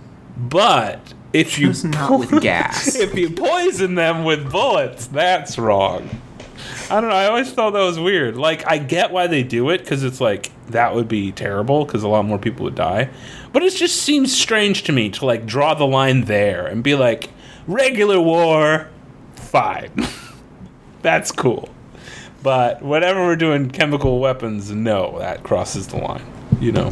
A: but... If you
B: not with gas.
A: If you poison them with bullets, that's wrong. I don't know. I always thought that was weird. Like, I get why they do it, because it's like, that would be terrible, because a lot more people would die. But it just seems strange to me to, like, draw the line there and be like, regular war, fine. That's cool. But whenever we're doing chemical weapons, no, that crosses the line. You know?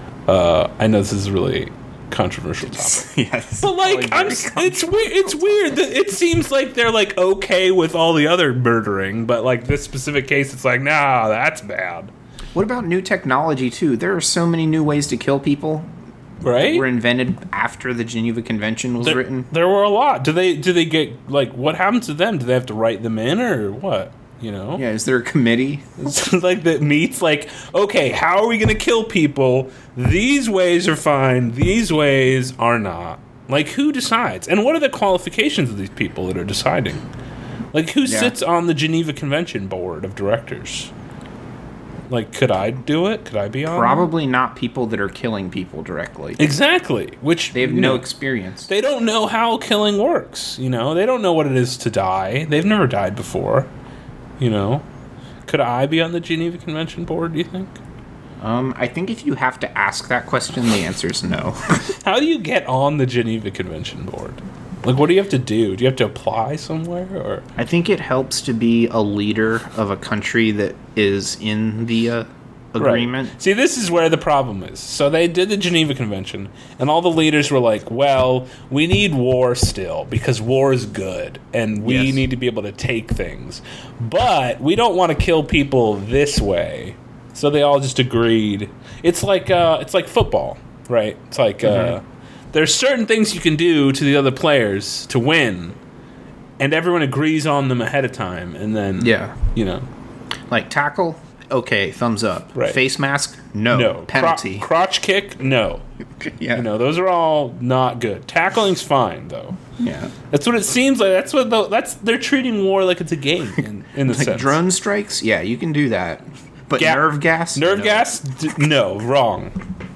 A: I know this is really... controversial topic.
B: Yes,
A: but like it's weird that it seems like they're like okay with all the other murdering, but like this specific case it's like nah, that's bad.
B: What about new technology too? There are so many new ways to kill people,
A: right?
B: That were invented after the Geneva Convention was written.
A: There were a lot. Do they get like what happens to them? Do they have to write them in or what? You know?
B: Yeah, is there a committee?
A: It's like that meets like, okay, how are we going to kill people? These ways are fine. These ways are not. Like, who decides? And what are the qualifications of these people that are deciding? Like, who sits on the Geneva Convention board of directors? Like, could I do it? Could I be on?
B: Probably not people that are killing people directly.
A: Exactly. Which
B: they have no experience.
A: They don't know how killing works. You know, they don't know what it is to die. They've never died before. You know? Could I be on the Geneva Convention board, do you think?
B: I think if you have to ask that question, the answer is no.
A: How do you get on the Geneva Convention board? Like, what do you have to do? Do you have to apply somewhere, or?
B: I think it helps to be a leader of a country that is in the agreement.
A: Right. See, this is where the problem is. So they did the Geneva Convention, and all the leaders were like, well, we need war still, because war is good, and we need to be able to take things. But we don't want to kill people this way. So they all just agreed. It's like football, right? It's like there's certain things you can do to the other players to win, and everyone agrees on them ahead of time, and then you know,
B: like tackle, okay, thumbs up.
A: Right.
B: Face mask, no. Penalty.
A: Crotch kick, no.
B: Yeah,
A: you know, those are all not good. Tackling's fine though.
B: Yeah,
A: that's what it seems like. They're treating war like it's a game in the
B: like
A: sense.
B: Drone strikes, yeah, you can do that. But nerve gas?
A: Nerve gas? No, wrong.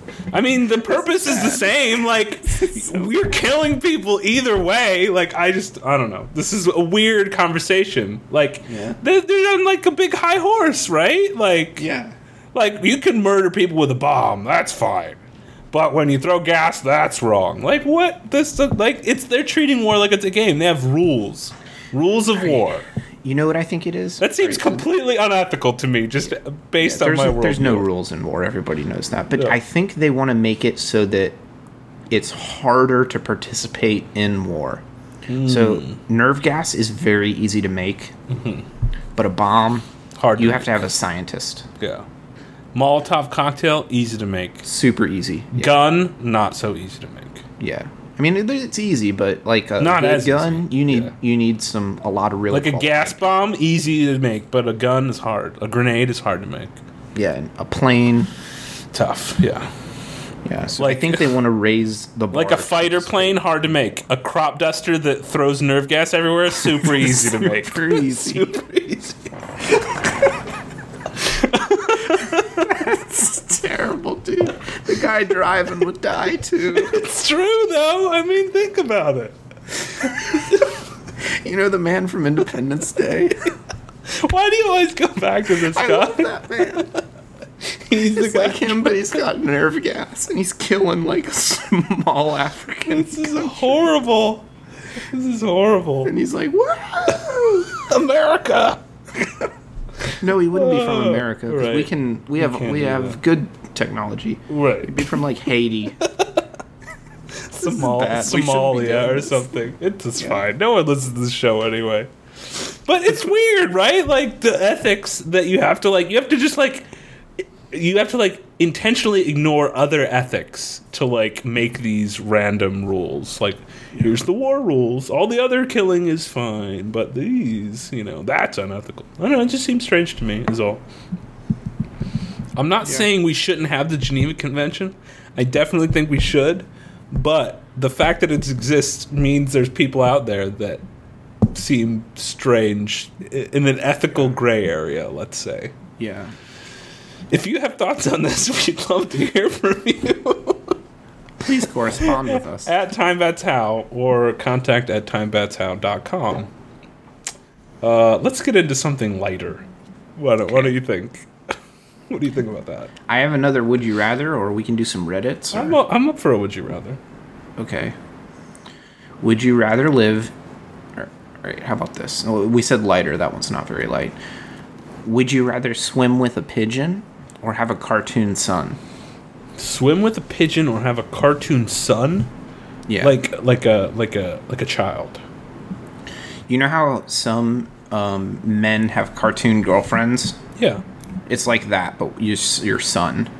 A: I mean, the purpose is the same. Like, we're killing people either way. Like, I don't know. This is a weird conversation. Like, they're on, like, a big high horse, right? Like, like, you can murder people with a bomb. That's fine. But when you throw gas, that's wrong. Like, what? They're treating war like it's a game. They have rules. Rules of war.
B: You know what I think it is?
A: That seems completely unethical to me, just based on my world.
B: There's no rules in war. Everybody knows that. But I think they want to make it so that it's harder to participate in war. So nerve gas is very easy to make. But a bomb, you have to have a scientist.
A: Yeah. Molotov cocktail, easy to make.
B: Super easy. Yeah.
A: Gun, not so easy to make.
B: Yeah. I mean, it's easy, but like a
A: not
B: good gun, easy. You need a lot of real.
A: Like a gas bomb, easy to make, but a gun is hard. A grenade is hard to make.
B: Yeah, and a plane,
A: tough. Yeah,
B: yeah. So I think they want to raise the bar.
A: Like a fighter plane, hard to make. A crop duster that throws nerve gas everywhere, super easy to make.
B: Super easy.
A: Super easy.
B: That's terrible, dude. The guy driving would die too.
A: It's true, though. I mean, think about it.
B: You know the man from Independence Day?
A: Why do you always go back to this guy?
B: I love that man. He's like him, but he's got nerve gas, and he's killing like a small African.
A: This is horrible. This is horrible.
B: And he's like, "Whoa,
A: America!"
B: No, he wouldn't be from America.
A: Right.
B: We have good technology.
A: Right.
B: He'd be from like Haiti.
A: Somalia or something. It's just fine. No one listens to this show anyway. But it's weird, right? Like the ethics that you have to intentionally ignore other ethics to like make these random rules. Like, here's the war rules. All the other killing is fine, but these, that's unethical. I don't know. It just seems strange to me, is all. I'm not saying we shouldn't have the Geneva Convention. I definitely think we should. But the fact that it exists means there's people out there that seem strange in an ethical gray area, let's say.
B: Yeah.
A: If you have thoughts on this, we'd love to hear from you.
B: Please correspond with us.
A: At TimeBatsHow or contact@timebatshow.com. Let's get into something lighter. What do you think? What do you think about that?
B: I have another Would You Rather, or we can do some Reddits.
A: I'm up for a Would You Rather.
B: Okay. Would you rather live... All right, how about this? Oh, we said lighter. That one's not very light. Would you rather swim with a pigeon or have a cartoon son?
A: Swim with a pigeon or have a cartoon son?
B: Yeah.
A: Like a child.
B: You know how some men have cartoon girlfriends?
A: Yeah.
B: It's like that, but your son.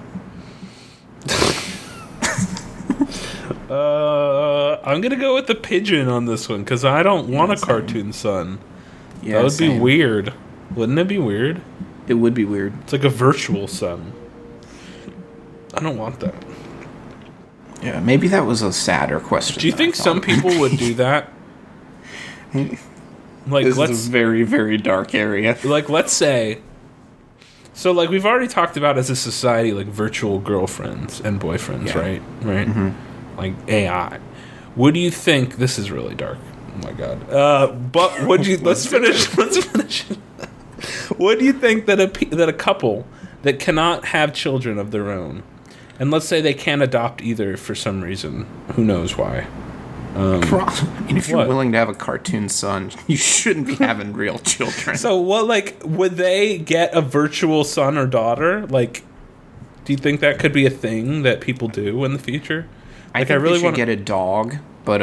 A: I'm gonna go with the pigeon on this one because I don't want a cartoon son.
B: Yeah,
A: that would be weird. Wouldn't it be weird?
B: It would be weird.
A: It's like a virtual son. I don't want that.
B: Yeah, maybe that was a sadder question.
A: Do you think some people would do that? Like,
B: this is a very, very dark area.
A: Like, let's say... So, like, we've already talked about as a society, like, virtual girlfriends and boyfriends, right? Right? Mm-hmm. Like, AI. What do you think... This is really dark. Oh, my God. But would you... Let's finish. What do you think that a couple that cannot have children of their own, and let's say they can't adopt either for some reason, who knows why?
B: If you're
A: What?
B: willing to have a cartoon son, you shouldn't be having real children.
A: So what, like, would they get a virtual son or daughter? Like, do you think that could be a thing that people do in the future?
B: I think they should get a dog, but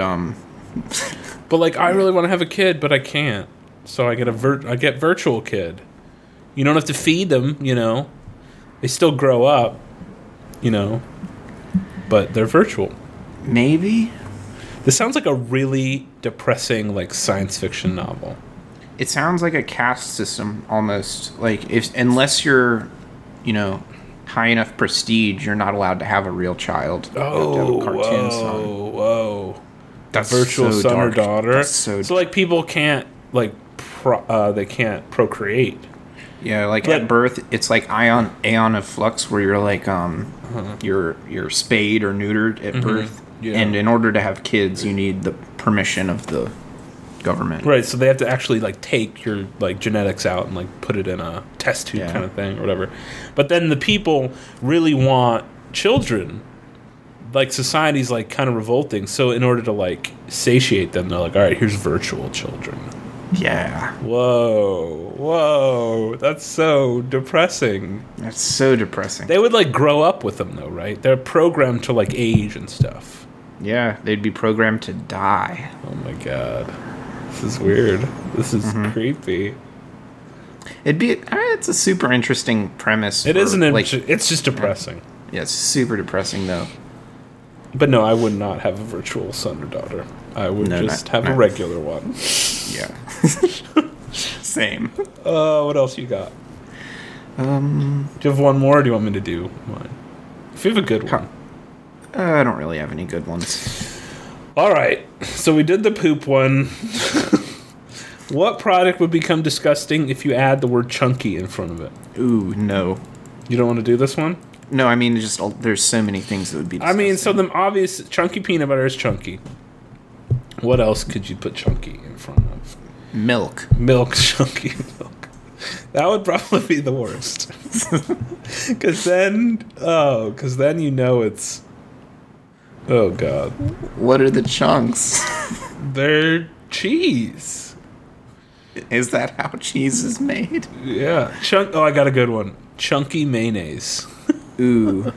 A: But like, I really want to have a kid, but I can't. So I get I get virtual kid. You don't have to feed them, you know. They still grow up, you know, but they're virtual.
B: maybe.
A: This sounds like a really depressing, like, science fiction novel.
B: It sounds like a caste system almost. Like unless you're, high enough prestige, you're not allowed to have a real child. You have to have a cartoon son.
A: Whoa.
B: That's
A: Virtual
B: so
A: son or
B: dark.
A: daughter.
B: That's so
A: like, people can't, like, they can't procreate.
B: Yeah, like
A: But-
B: at birth, it's like aeon of flux, where you're like you're spayed or neutered at birth,
A: Yeah.
B: and in order to have kids, you need the permission of the government.
A: Right, so they have to actually, like, take your, like, genetics out and, like, put it in a test tube
B: Yeah.
A: kind of thing or whatever. But then the people really want children. Like, society's, like, kind of revolting. So in order to, like, satiate them, they're like, all right, here's virtual children.
B: Yeah,
A: Whoa, that's so depressing.
B: that's so depressing.
A: They would, like, grow up with them, though, right? They're programmed to, like, age and stuff.
B: Yeah, they'd be programmed to die.
A: Oh my god. This is weird. This is creepy.
B: It'd be. It's a super interesting premise.
A: It isn't
B: like.
A: it's just depressing.
B: Yeah, it's super depressing though.
A: But no, I would not have a virtual son or daughter. I would
B: No,
A: just
B: not-
A: have a
B: not-
A: regular one.
B: Yeah. Same.
A: What else you got? Do you have one more, or do you want me to do mine? If you have a good one.
B: I don't really have any good ones.
A: All right, so we did the poop one. What product would become disgusting if you add the word chunky in front of it?
B: Ooh, no.
A: You don't want to do this one?
B: No, I mean, there's so many things that would be
A: I
B: disgusting.
A: mean, so the obvious chunky peanut butter is chunky. What else could you put chunky in front of?
B: Milk.
A: Milk, chunky milk. That would probably be the worst. Because then you know it's... Oh, God.
B: What are the chunks?
A: They're cheese.
B: Is that how cheese is made?
A: Yeah. Oh, I got a good one. Chunky mayonnaise.
B: Ooh.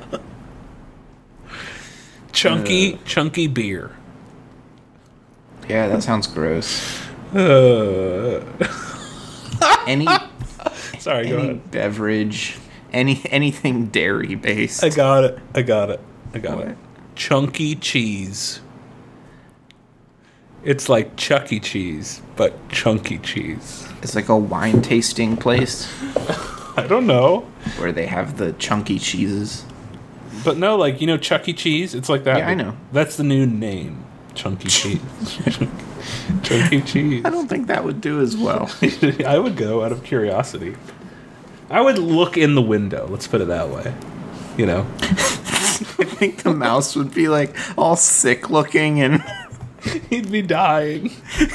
A: Chunky beer.
B: Yeah, that sounds gross. Any
A: Sorry, go
B: any
A: ahead.
B: beverage, anything dairy based.
A: I got it.
B: What?
A: Chunky cheese. It's like Chuck E. Cheese, but chunky cheese.
B: It's like a wine tasting place
A: I don't know.
B: where they have the chunky cheeses.
A: But no, like, you know Chuck E. Cheese? It's like that.
B: Yeah, I know.
A: That's the new name. Chunky Cheese. Chunky Cheese.
B: I don't think that would do as well.
A: I would go out of curiosity. I would look in the window, let's put it that way. You know?
B: I think the mouse would be like all sick looking and
A: He'd be dying.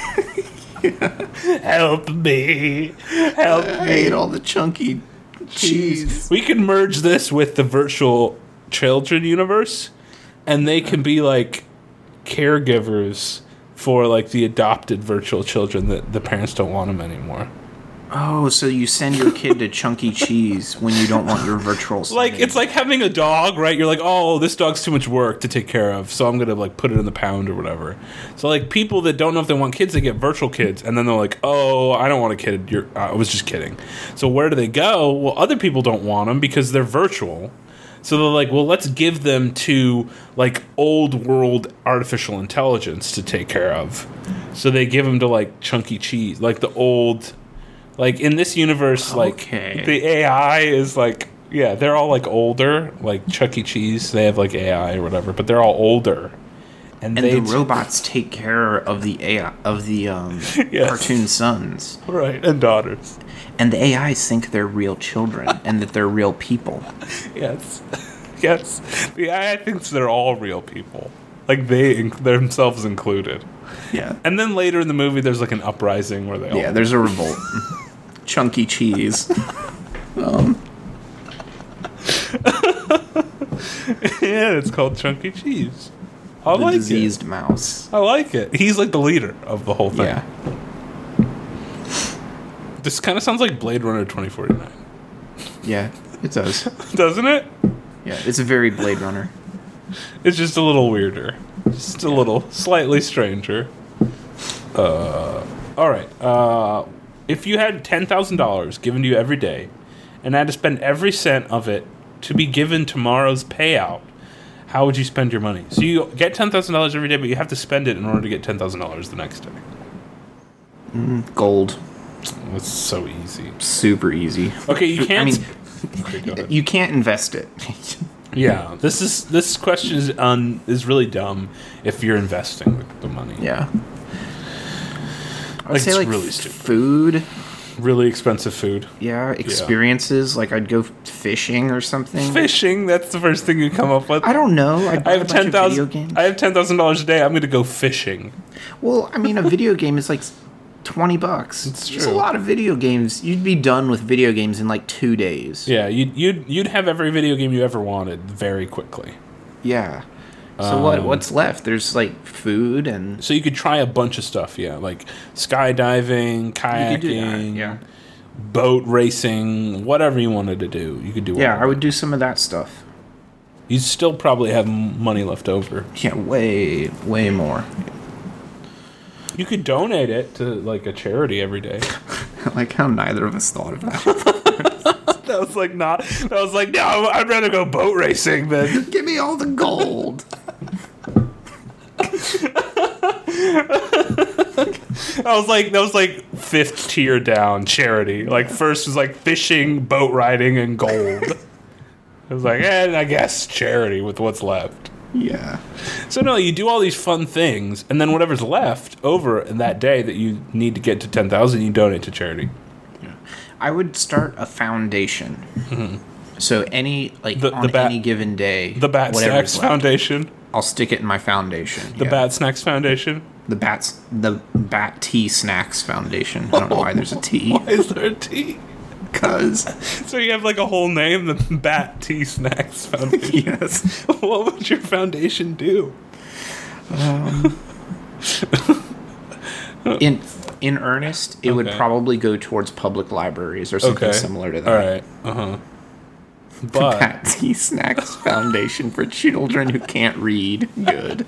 A: Help me. Help
B: I
A: me.
B: ate all the chunky cheese.
A: We can merge this with the virtual children universe, and they can be like caregivers for like the adopted virtual children that the parents don't want them anymore.
B: Oh, so you send your kid to Chunky Cheese when you don't want your virtual son
A: Like
B: in.
A: it's like having a dog, right? You're like, oh, this dog's too much work to take care of, so I'm gonna like put it in the pound or whatever. So like people that don't know if they want kids, they get virtual kids, and then they're like, oh, I don't want a kid. I was just kidding. So where do they go? Well, other people don't want them because they're virtual. So they're like, well, let's give them to like old world artificial intelligence to take care of. So they give them to like Chunky Cheese, like the old. Like, in this universe, like,
B: Okay.
A: the AI is, like, yeah, they're all, like, older. Like, Chuck E. Cheese, they have, like, AI or whatever, but they're all older.
B: and
A: they
B: the robots take care of the AI, of the
A: Yes.
B: cartoon sons.
A: Right, and daughters.
B: And the AIs think they're real children and that they're real people.
A: Yes. Yes. The AI thinks they're all real people. Like, themselves included.
B: Yeah.
A: And then later in the movie, there's, like, an uprising where they all...
B: Yeah, there's a revolt. chunky cheese.
A: Yeah, it's called Chunky Cheese. I
B: The
A: like
B: diseased
A: it.
B: mouse.
A: I like it. He's like the leader of the whole thing.
B: Yeah.
A: This kind of sounds like Blade Runner 2049.
B: Yeah, it does.
A: Doesn't it?
B: Yeah, it's a very Blade Runner.
A: It's just a little weirder. Just a little, slightly stranger. Alright. If you had $10,000 given to you every day and had to spend every cent of it to be given tomorrow's payout, how would you spend your money? So you get $10,000 every day, but you have to spend it in order to get $10,000 the next day.
B: Gold.
A: That's so easy.
B: Super easy.
A: Okay, you can't...
B: I mean,
A: Okay, go ahead.
B: you can't invest it.
A: Yeah, this question is really dumb if you're investing the money.
B: Yeah. I would
A: Like,
B: say
A: it's
B: like
A: really stupid.
B: food.
A: Really expensive food.
B: Yeah, experiences. Like I'd go fishing or something.
A: Fishing, that's the first thing you come up with.
B: I don't know. I'd buy
A: I
B: a
A: have
B: bunch of video
A: 10,000
B: games.
A: I have $10,000 a day. I'm going to go fishing.
B: Well, I mean, a video game is like $20.
A: It's
B: There's a
A: true.
B: lot of video games. You'd be done with video games in like 2 days.
A: Yeah, you'd have every video game you ever wanted very quickly.
B: Yeah. So what's left? There's like food and
A: So you could try a bunch of stuff, yeah, like skydiving, kayaking,
B: you could do that. Yeah.
A: boat racing, whatever you wanted to do. You could do.
B: Yeah,
A: all
B: I
A: of
B: would
A: it.
B: do some of that stuff.
A: You'd still probably have money left over.
B: Yeah, way more.
A: You could donate it to like a charity every day.
B: I like how neither of us thought of that.
A: That was like no, I'd rather go boat racing than.
B: Give me all the gold.
A: That was like fifth tier down charity. Like first was like fishing, boat riding, and gold. It was like, and I guess charity with what's left.
B: Yeah.
A: So no, you do all these fun things, and then whatever's left over in that day that you need to get to 10,000, you donate to charity.
B: I would start a foundation. So any like
A: The
B: on
A: Bat-
B: any given day,
A: The Bat
B: whatever's
A: Snacks
B: left,
A: Foundation.
B: I'll stick it in my foundation.
A: The Bat Snacks Foundation.
B: the Bat Tea Snacks Foundation. I don't know why there's a T.
A: Why is there a T?
B: Cause
A: So you have like a whole name, the Bat Tea Snacks Foundation.
B: yes.
A: What would your foundation do?
B: In earnest, it would
A: Okay.
B: probably go towards public libraries or something
A: Okay.
B: similar to that.
A: All right. But
B: Bat Tea Snacks Foundation for children who can't read. Good.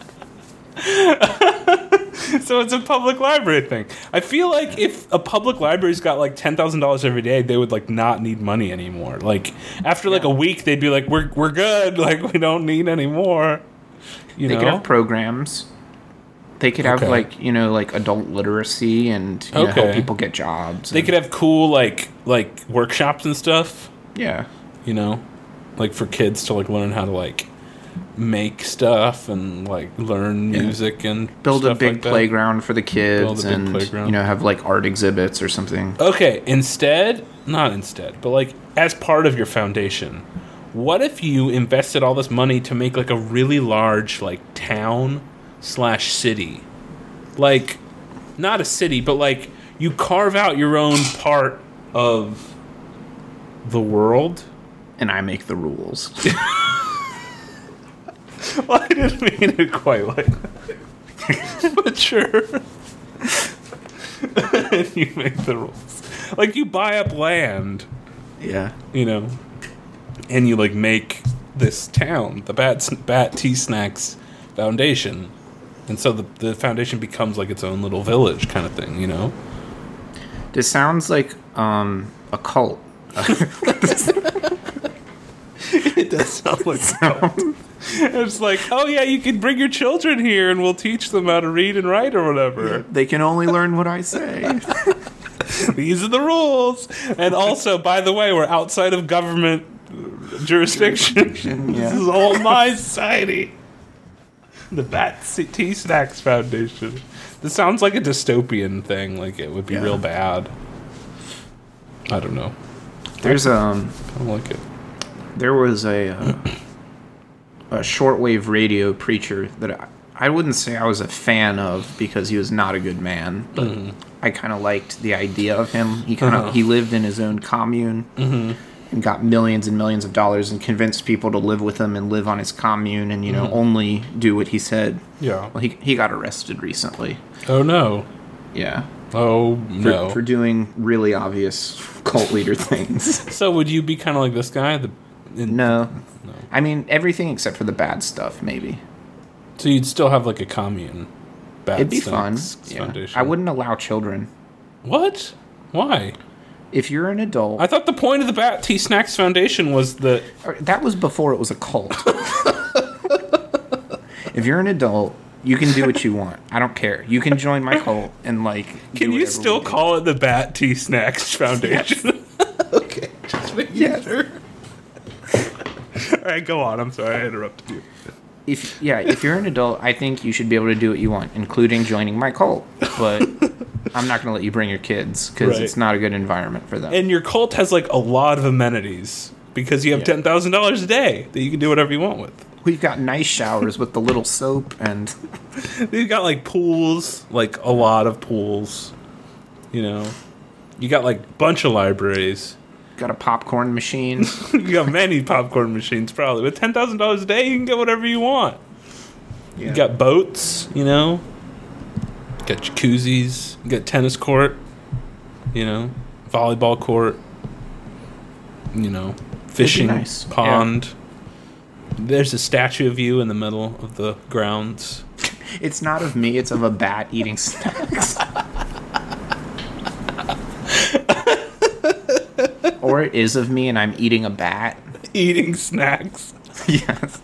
A: so it's a public library thing. I feel like if a public library's got like $10,000 every day, they would like not need money anymore. Like after like a week, they'd be like, "We're good. Like we don't need any more." You
B: They
A: know?
B: could have programs. They could have
A: Okay.
B: like adult literacy and help
A: Okay.
B: people get jobs.
A: They
B: and-
A: could have cool like workshops and stuff.
B: yeah.
A: You know, like for kids to like learn how to like make stuff and like learn music and
B: Build a
A: stuff
B: big
A: like that.
B: playground for the kids
A: Build a big
B: and
A: playground.
B: have like art exhibits or something.
A: Okay, not instead, but like as part of your foundation, what if you invested all this money to make like a really large like town/city? Like not a city, but like you carve out your own part of the world.
B: And I make the rules.
A: Well, I didn't mean it quite like that. But sure. And you make the rules. Like you buy up land,
B: yeah.
A: you know, and you like make this town, the Bat Tea Snacks Foundation. And so the foundation becomes like its own little village kind of thing, you know?
B: This sounds like a cult.
A: It does sound like it's like, oh yeah, you can bring your children here and we'll teach them how to read and write or whatever.
B: They can only learn what I say.
A: These are the rules. And also, by the way, we're outside of government jurisdiction.
B: Yeah.
A: This is all my society. The Bat Tea Snacks Foundation. This sounds like a dystopian thing. Like it would be
B: Yeah.
A: real bad. I don't know.
B: There's
A: I don't like it.
B: there was a shortwave radio preacher that I wouldn't say I was a fan of, because he was not a good man, but I kind of liked the idea of him. He lived in his own commune and got millions and millions of dollars and convinced people to live with him and live on his commune and, only do what he said.
A: Yeah.
B: Well, he got arrested recently.
A: Oh, no.
B: Yeah.
A: Oh, no.
B: For doing really obvious cult leader things.
A: So would you be kind of like this guy?
B: No. I mean, everything except for the bad stuff, maybe.
A: So you'd still have like a commune.
B: It'd be fun.
A: Foundation.
B: I wouldn't allow children.
A: What? Why?
B: If you're an adult...
A: I thought the point of the Bat Tea Snacks Foundation was that...
B: That was before it was a cult. If you're an adult, you can do what you want. I don't care. You can join my cult and, like...
A: Can you still call it the Bat Tea Snacks Foundation? Yes. Okay, just making sure. All right, go on. I'm sorry I interrupted you.
B: If you're an adult, I think you should be able to do what you want, including joining my cult. But I'm not going to let you bring your kids, because it's not a good environment for them.
A: And your cult has like a lot of amenities because you have $10,000 a day that you can do whatever you want with.
B: We've got nice showers with the little soap, and
A: we've got like pools, like a lot of pools. You got like a bunch of libraries.
B: Got a popcorn machine.
A: You got many popcorn machines, probably. With $10,000 a day, you can get whatever you want. Yeah. You got boats, got jacuzzis, you got tennis court, volleyball court, fishing pond. Yeah. There's a statue of you in the middle of the grounds.
B: It's not of me, it's of a bat eating snacks. Or it is of me and I'm eating a bat.
A: Eating snacks.
B: Yes.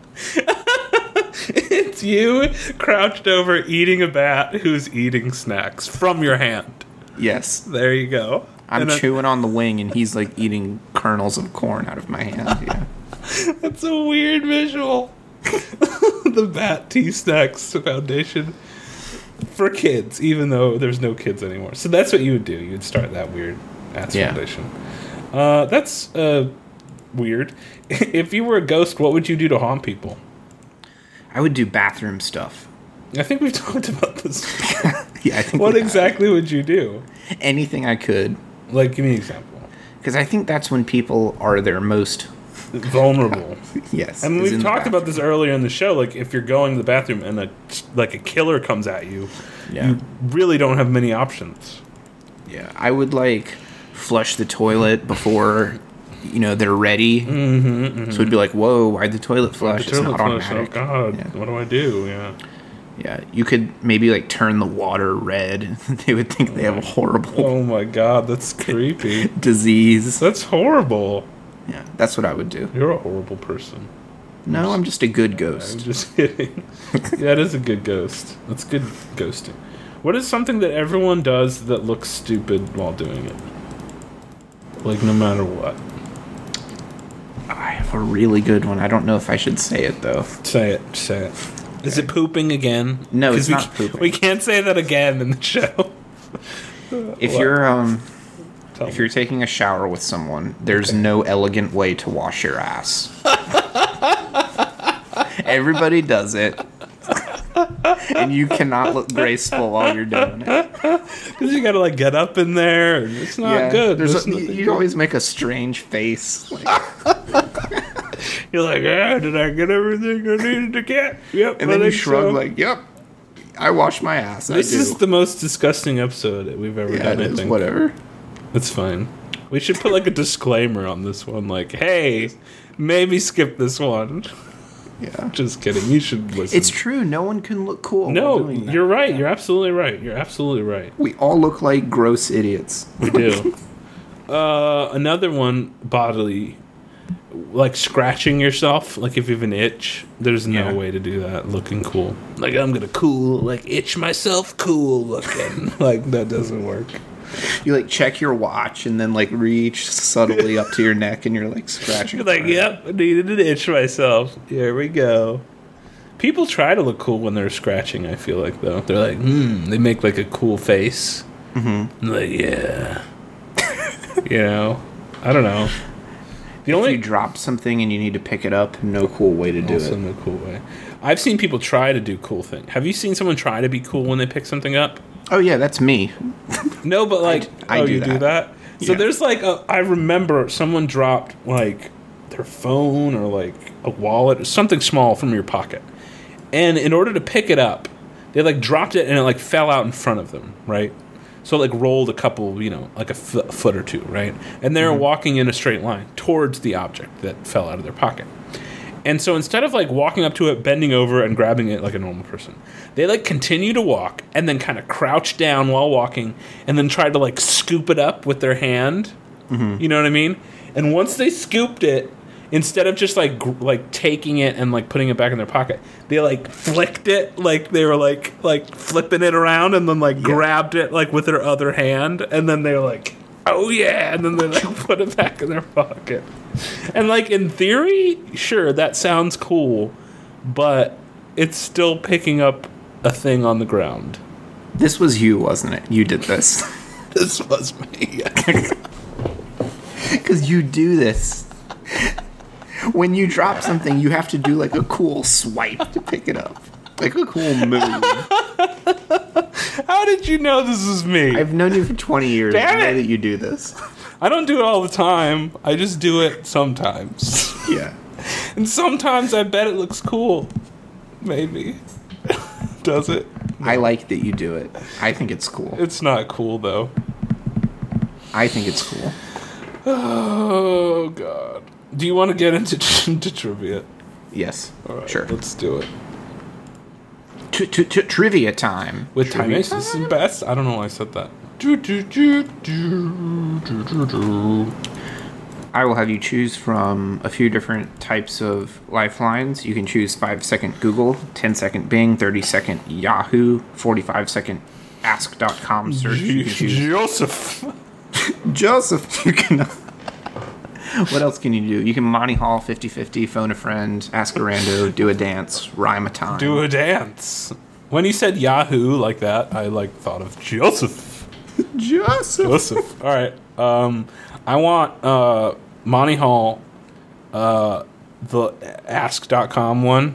A: It's you crouched over eating a bat who's eating snacks from your hand.
B: Yes.
A: There you go.
B: I'm chewing on the wing and he's like eating kernels of corn out of my hand. Yeah.
A: That's a weird visual. The Bat Tea Snacks Foundation. For kids, even though there's no kids anymore. So that's what you would do. You would start that weird ass foundation. That's weird. If you were a ghost, what would you do to haunt people?
B: I would do bathroom stuff.
A: I think we've talked about this.
B: Yeah, I think.
A: What exactly would you do?
B: Anything I could.
A: Like, give me an example.
B: Because I think that's when people are their most
A: vulnerable.
B: Yes.
A: I mean, we've talked about this earlier in the show. Like, if you're going to the bathroom and a killer comes at you, you really don't have many options.
B: Yeah, I would flush the toilet before they're ready. So it'd be like, whoa, why'd the toilet flush? It's not automatic.
A: Oh God, what do I do? Yeah.
B: Yeah, you could maybe turn the water red. They would think they have a horrible.
A: Oh my God, that's creepy.
B: Disease.
A: That's horrible.
B: Yeah, that's what I would do.
A: You're a horrible person.
B: No, I'm just a good ghost.
A: I'm just kidding. That is a good ghost. That's good ghosting. What is something that everyone does that looks stupid while doing it? No matter what.
B: I have a really good one. I don't know if I should say it, though.
A: Say it. Is it pooping again?
B: No, it's not pooping.
A: We can't say that again in the show.
B: If you're taking a shower with someone, there's no elegant way to wash your ass. Everybody does it. And you cannot look graceful while you're doing it.
A: Because you gotta get up in there. And it's not good.
B: You always make a strange face.
A: You're like, did I get everything I needed to get? Yep.
B: And then you shrug yep. I wash my ass.
A: This is the most disgusting episode that we've ever done.
B: I think. Whatever.
A: It's fine. We should put a disclaimer on this one. Hey, maybe skip this one.
B: Yeah.
A: Just kidding. You should listen.
B: It's true. No one can look cool.
A: No, you're right. Yeah. You're absolutely right.
B: We all look like gross idiots.
A: We do. Another one, bodily, scratching yourself. If you have an itch, there's no way to do that looking cool. I'm gonna itch myself cool looking. That doesn't work.
B: You check your watch and then reach subtly up to your neck and you're scratching.
A: You're yep, I needed to itch myself. Here we go. People try to look cool when they're scratching, I feel though. They're they make a cool face. Mm-hmm. Yeah. I don't know.
B: If you drop something and you need to pick it up, no cool way to do it.
A: No cool way. I've seen people try to do cool things. Have you seen someone try to be cool when they pick something up?
B: Oh yeah, that's me.
A: No, but like,
B: I do
A: you
B: that.
A: do that? So
B: Yeah.
A: there's like, I remember someone dropped like their phone or like a wallet or something small from your pocket. And in order to pick it up, they like dropped it and it like fell out in front of them, right? So it like rolled a couple, like a foot or two, right? And they're walking in a straight line towards the object that fell out of their pocket. And so instead of like walking up to it, bending over and grabbing it like a normal person, they like continue to walk and then kind of crouch down while walking and then try to like scoop it up with their hand. You know what I mean? And once they scooped it, instead of just like taking it and like putting it back in their pocket, they like flicked it, like they were like flipping it around and then like grabbed it like with their other hand and then they were like, oh yeah, and then they like put it back in their pocket. And like in theory, sure, that sounds cool, but it's still picking up a thing on the ground.
B: This was you, wasn't it? You did this.
A: This was me.
B: Because you do this. When you drop something, you have to do like a cool swipe to pick it up. Like a cool move.
A: How did you know this was me?
B: I've known you for 20 years.
A: Damn
B: I know
A: it.
B: that you do this.
A: I don't do it all the time. I just do it sometimes.
B: Yeah.
A: And sometimes I bet it looks cool. Maybe. Does it?
B: I like that you do it. I think it's cool.
A: It's not cool, though.
B: I think it's cool.
A: Oh, God. Do you want to get into trivia?
B: Yes.
A: All right,
B: Sure.
A: let's do it.
B: Trivia time.
A: With
B: Trivia
A: Timex, this is best? I don't know why I said that. Do, do, do, do, do, do, do.
B: I will have you choose from a few different types of lifelines. You can choose 5-second Google, 10-second Bing, 30-second Yahoo, 45-second Ask.com search. You can choose
A: Joseph.
B: Joseph. You can. What else can you do? You can Monty Hall, 50-50, phone a friend, ask a rando, do a dance, rhyme a time.
A: Do a dance. When you said Yahoo like that, I like thought of Joseph.
B: Joseph.
A: Joseph. All right. I want Monty Hall, the Ask.com one,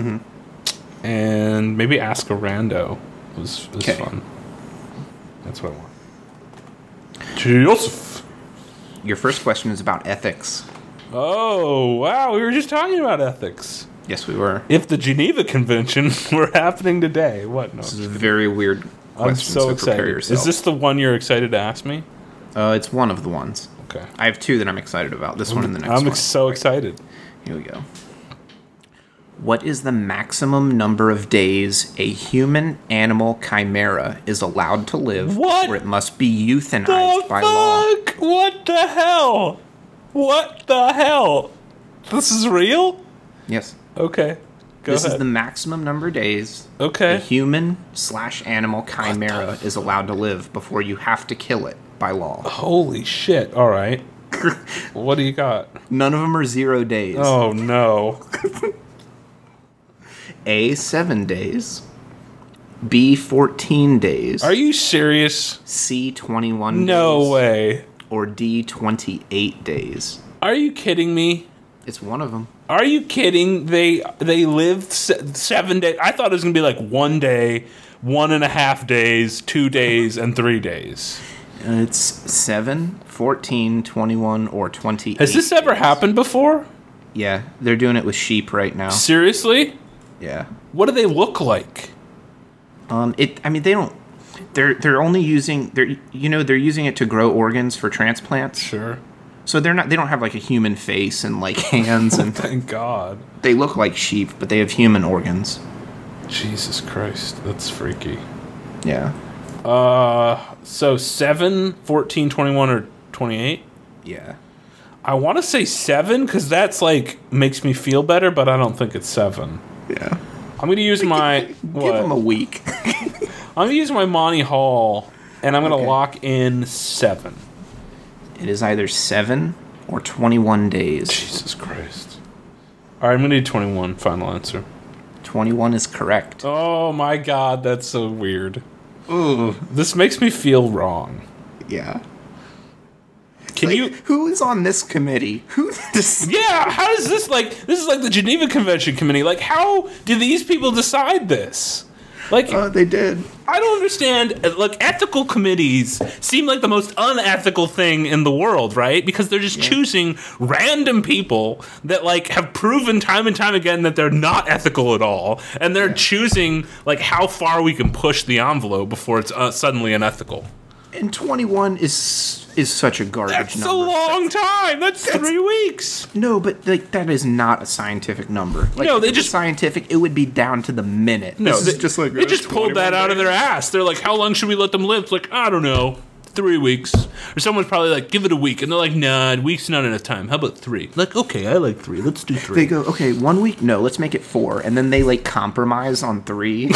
A: and maybe Ask a Rando was
B: Okay.
A: fun. That's what I want. Joseph.
B: Your first question is about ethics.
A: Oh, wow. We were just talking about ethics.
B: Yes, we were.
A: If the Geneva Convention were happening today, what? No.
B: This is a very weird question,
A: I'm so
B: prepare
A: excited.
B: yourself.
A: Is this the one you're excited to ask me?
B: It's one of the ones.
A: Okay.
B: I have two that I'm excited about. This one and the next
A: I'm
B: one.
A: so excited.
B: Here we go. What is the maximum number of days a human-animal chimera is allowed to live
A: What
B: before it must be euthanized by law?
A: What the hell? What the hell? This is real?
B: Yes.
A: Okay. Go
B: This
A: ahead.
B: is the maximum number of days
A: Okay.
B: a human/animal chimera is allowed to live before you have to kill it by law.
A: Holy shit. All right. What do you got?
B: None of them are 0 days.
A: Oh, no.
B: A, 7 days. B, 14 days.
A: Are you serious?
B: C, 21 days.
A: No way.
B: Or D, 28 days.
A: Are you kidding me?
B: It's one of them.
A: Are you kidding? They lived 7 days. I thought it was going to be like 1 day, 1.5 days, 2 days, and 3 days.
B: It's 7, 14, 21, or 28.
A: Has this ever happened before?
B: Yeah, they're doing it with sheep right now.
A: Seriously?
B: Yeah.
A: What do they look like?
B: They don't. They're only using they're using it to grow organs for transplants.
A: Sure.
B: So they don't have like a human face and like hands and
A: Thank God.
B: they look like sheep, but they have human organs.
A: Jesus Christ. That's freaky.
B: Yeah.
A: So 7, 14, 21, or 28?
B: Yeah.
A: I want to say 7 because that's like makes me feel better, but I don't think it's 7.
B: Yeah.
A: I'm going to use my...
B: Give them a week.
A: I'm going to use my Monty Hall, and I'm going to
B: Okay.
A: lock in 7.
B: It is either 7 or 21 days.
A: Jesus Christ. All right, I'm going to do 21. Final answer.
B: 21 is correct.
A: Oh my God, that's so weird.
B: Ooh.
A: This makes me feel wrong.
B: Yeah.
A: Can you?
B: Who is on this committee? Who?
A: Yeah, how is this like? This is like the Geneva Convention Committee. Like, how did these people decide this? Like,
B: They did.
A: I don't understand. Like, ethical committees seem like the most unethical thing in the world, right? Because they're just choosing random people that, like, have proven time and time again that they're not ethical at all. And they're choosing, like, how far we can push the envelope before it's suddenly unethical.
B: And 21 is such a garbage
A: That's
B: number.
A: a long time. That's 3 weeks.
B: No, but like that is not a scientific number. Like,
A: No,
B: if
A: they
B: it was
A: just-
B: scientific. It would be down to the minute.
A: No,
B: This is just like
A: they just pulled that out of their ass. They're like, how long should we let them live? It's like, I don't know, 3 weeks. Or someone's probably like, give it a week. And they're like, nah, a week's not enough time. How about 3? Like, okay, I like 3. Let's do 3.
B: They go, okay, 1 week. No, let's make it 4, and then they like compromise on 3.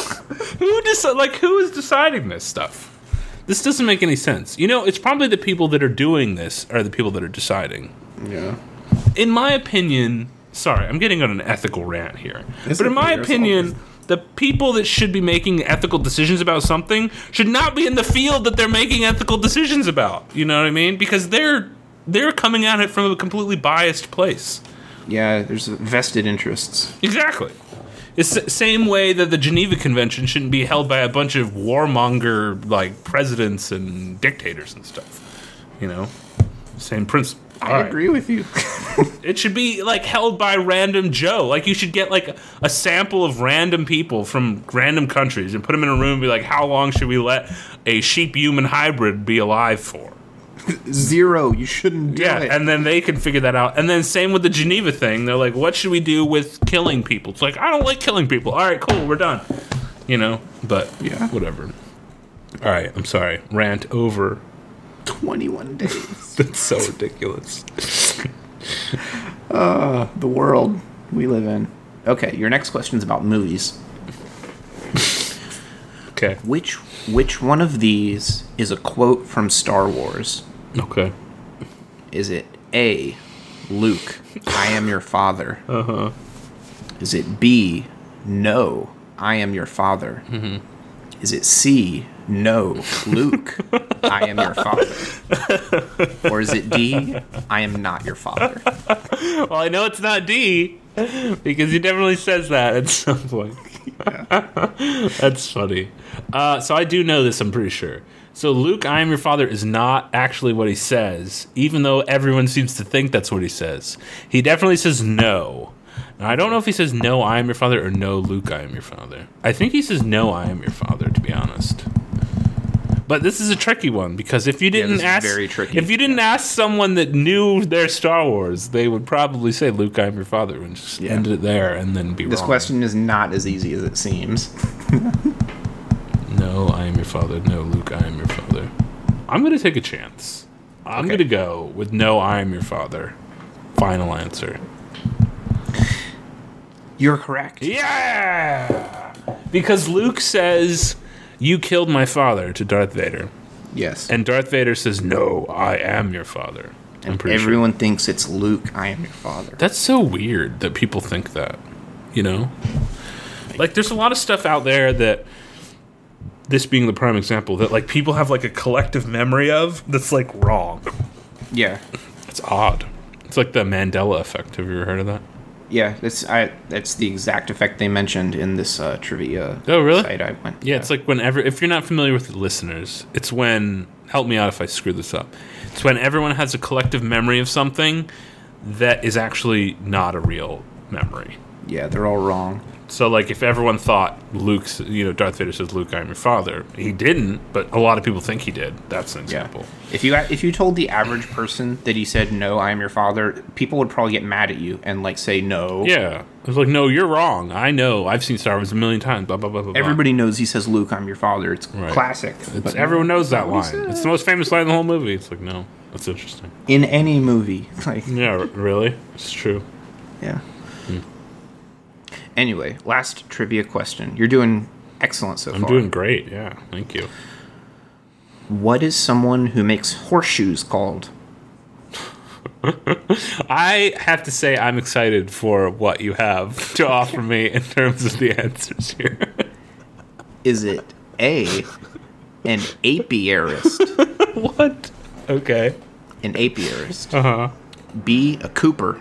A: Who is deciding this stuff? This doesn't make any sense. You know, it's probably the people that are doing this are the people that are deciding.
B: Yeah.
A: In my opinion, sorry, I'm getting on an ethical rant here.
B: It's
A: But in my
B: okay, it's
A: opinion, the people that should be making ethical decisions about something should not be in the field that they're making ethical decisions about. You know what I mean? Because they're coming at it from a completely biased place.
B: Yeah, there's vested interests.
A: Exactly. It's the same way that the Geneva Convention shouldn't be held by a bunch of warmonger, like, presidents and dictators and stuff. You know? Same principle.
B: I agree with you.
A: It should be, like, held by random Joe. Like, you should get, like, a sample of random people from random countries and put them in a room and be like, how long should we let a sheep-human hybrid be alive for?
B: 0. You shouldn't do it.
A: And then they can figure that out. And then same with the Geneva thing. They're like, what should we do with killing people? It's like, I don't like killing people. All right, cool, we're done. You know? But,
B: Yeah.
A: whatever. All right, I'm sorry. Rant over.
B: 21 days.
A: That's so ridiculous.
B: The world we live in. Okay, your next question is about movies.
A: Okay.
B: Which one of these is a quote from Star Wars?
A: Okay.
B: Is it A, Luke, I am your father?
A: Uh-huh.
B: Is it B, no, I am your father?
A: Mm-hmm.
B: Is it C, no, Luke, I am your father? Or is it D, I am not your father?
A: Well, I know it's not D, because he definitely says that at some point. That's funny. So I do know this, I'm pretty sure. So Luke, I am your father is not actually what he says, even though everyone seems to think that's what he says. He definitely says no. Now, I don't know if he says no, I am your father, or no, Luke, I am your father. I think he says no, I am your father, to be honest. But this is a tricky one, because if you didn't
B: this is very tricky.
A: if you didn't ask someone that knew their Star Wars, they would probably say Luke, I am your father, and just end it there, and then be
B: This
A: wrong.
B: question is not as easy as it seems.
A: No, I am your father. No, Luke, I am your father. I'm going to take a chance. I'm
B: Okay.
A: going to go with no, I am your father. Final answer.
B: You're correct.
A: Yeah! Because Luke says, you killed my father to Darth Vader.
B: Yes.
A: And Darth Vader says, no, I am your father. I'm pretty sure.
B: Everyone thinks it's Luke, I am your father.
A: That's so weird that people think that, you know? Like, there's a lot of stuff out there that, this being the prime example, that, like, people have, like, a collective memory of that's, like, wrong.
B: Yeah.
A: It's odd. It's like the Mandela effect. Have you ever heard of that?
B: Yeah, that's the exact effect they mentioned in this trivia
A: Oh, really?
B: site I went.
A: Yeah, it's like whenever, if you're not familiar with the listeners, it's when, help me out if I screw this up, it's when everyone has a collective memory of something that is actually not a real memory.
B: Yeah, they're all wrong.
A: So, like, if everyone thought Luke's, Darth Vader says, Luke, I am your father, he didn't, but a lot of people think he did. That's an example.
B: Yeah. If you told the average person that he said, no, I am your father, people would probably get mad at you and, like, say no.
A: Yeah. It was like, no, you're wrong. I know. I've seen Star Wars a million times. Blah, blah, blah, blah, blah.
B: Everybody knows he says, Luke, I'm your father. It's
A: Right.
B: classic.
A: It's, everyone knows that line. It's the most famous line in the whole movie. It's like, no, that's interesting.
B: In any movie. Like,
A: Yeah, really? It's true.
B: yeah. Anyway, last trivia question. You're doing excellent so far.
A: I'm doing great, yeah. Thank you.
B: What is someone who makes horseshoes called?
A: I have to say I'm excited for what you have to offer me in terms of the answers here.
B: Is it A, an apiarist?
A: What? Okay.
B: An apiarist.
A: Uh-huh.
B: B, a cooper.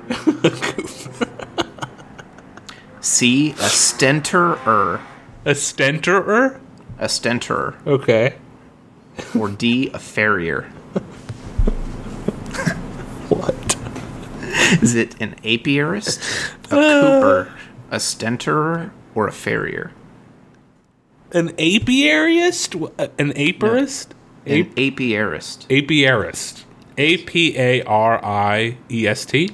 B: C, a stentorer.
A: A stentorer?
B: A stentorer.
A: Okay.
B: Or D, a farrier.
A: What?
B: Is it an apiarist, a cooper, a stentorer, or a farrier?
A: An apiarist? An apiarist?
B: An apiarist.
A: Apiarist. A-P-A-R-I-E-S-T?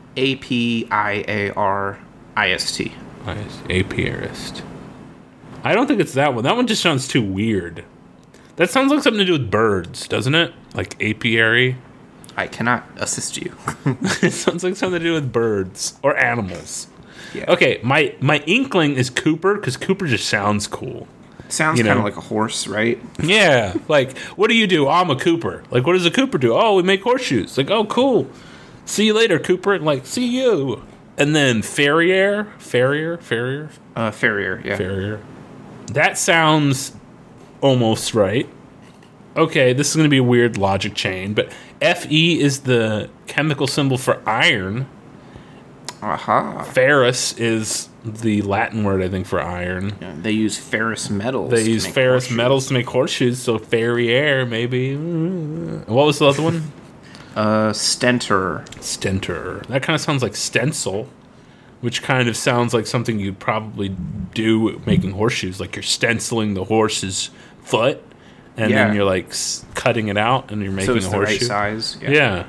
B: A-P-I-A-R-I-S-T.
A: Apiarist. I don't think it's that one. That one just sounds too weird. That sounds like something to do with birds, doesn't it? Like apiary.
B: I cannot assist you.
A: It sounds like something to do with birds or animals.
B: Yeah.
A: Okay, my inkling is Cooper, because Cooper just sounds cool.
B: Sounds
A: You
B: kind
A: know.
B: of like a horse, right?
A: Yeah, like, what do you do? Oh, I'm a Cooper. Like, what does a Cooper do? Oh, we make horseshoes. Like, oh, cool. See you later, Cooper. And like, see you. And then Farrier.
B: Farrier, yeah.
A: Farrier. That sounds almost right. Okay, this is going to be a weird logic chain, but Fe is the chemical symbol for iron.
B: Aha.
A: Ferrous is the Latin word, I think, for iron.
B: Yeah, they use ferrous metals.
A: They
B: to
A: use
B: make
A: ferrous
B: horseshoes.
A: metals to make horseshoes, so Farrier, maybe. What was the other one?
B: Stentor.
A: Stentor. That kind of sounds like stencil, which kind of sounds like something you'd probably do making horseshoes. Like you're stenciling the horse's foot, and
B: Yeah.
A: then you're like cutting it out, and you're making
B: So it's
A: a
B: the right
A: horseshoe.
B: size.
A: Yeah.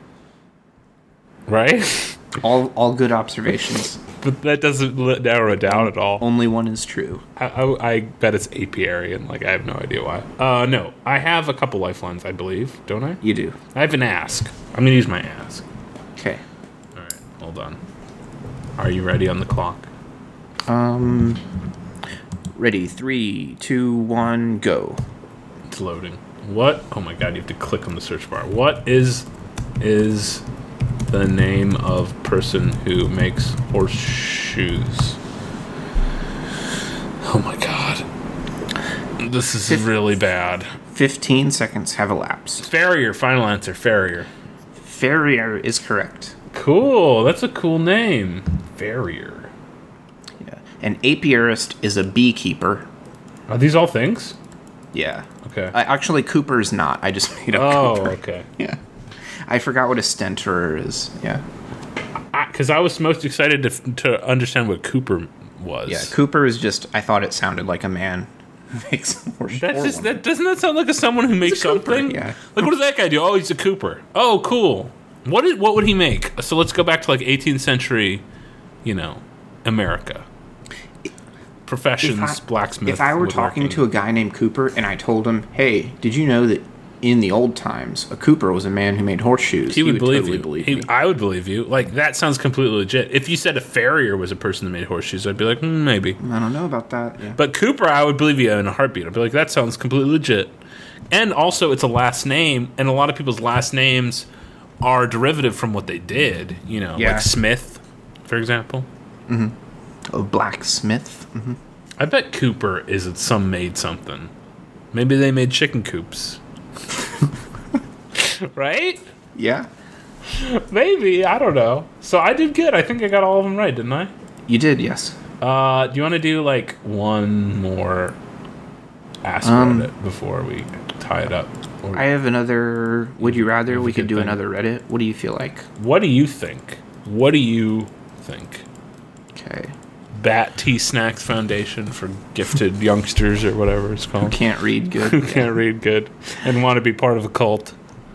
A: Right?
B: All good observations.
A: But that doesn't narrow it down at all.
B: Only one is true.
A: I bet it's apiary, and like I have no idea why. No, I have a couple lifelines, I believe, don't I?
B: You do.
A: I have an ask. I'm gonna use my ask.
B: Okay.
A: All right, hold on. Are you ready on the clock?
B: Ready. 3, 2, 1, go.
A: It's loading. What? Oh my god! You have to click on the search bar. What is the name of person who makes horseshoes? Oh my god! This is really bad.
B: 15 seconds have elapsed.
A: Farrier. Final answer. Farrier.
B: Farrier is correct.
A: Cool. That's a cool name. Farrier.
B: Yeah. An apiarist is a beekeeper.
A: Are these all things?
B: Yeah.
A: Okay.
B: Actually, Cooper's not. I just made up
A: Oh,
B: Cooper.
A: okay.
B: Yeah. I forgot what a stentorer is. Yeah.
A: Because I was most excited to understand what Cooper was.
B: Yeah. Cooper is just. I thought it sounded like a man who makes horseshoes.
A: That's just that. Doesn't that sound like someone who makes
B: a Cooper,
A: something?
B: yeah.
A: Like, what does that guy do? Oh, he's a Cooper. Oh, cool. What would he make? So let's go back to like 18th century, America. Professions, blacksmith.
B: If I were talking to a guy named Cooper and I told him, "Hey, did you know that in the old times, a Cooper was a man who made horseshoes?"
A: he would believe
B: totally
A: you.
B: believe me.
A: I would believe you. Like, that sounds completely legit. If you said a farrier was a person that made horseshoes, I'd be like, maybe.
B: I don't know about that. Yeah.
A: But Cooper, I would believe you in a heartbeat. I'd be like, that sounds completely legit. And also, it's a last name, and a lot of people's last names are derivative from what they did.
B: Yeah.
A: Like Smith, for example.
B: A blacksmith. Mm-hmm.
A: I bet Cooper is some made something. Maybe they made chicken coops. Right?
B: Yeah.
A: Maybe. I don't know. So I did good. I think I got all of them right, didn't I?
B: You did, yes.
A: Do you want to do like one more ask Reddit before we tie it up? Or
B: I have another. Would you rather? We could
A: good
B: do
A: thing.
B: another Reddit. What do you feel like?
A: what do you think? What do you think?
B: Okay.
A: Bat Tea Snacks Foundation for gifted youngsters or whatever it's called.
B: Can't read good.
A: Who can't read good and want to be part of a cult.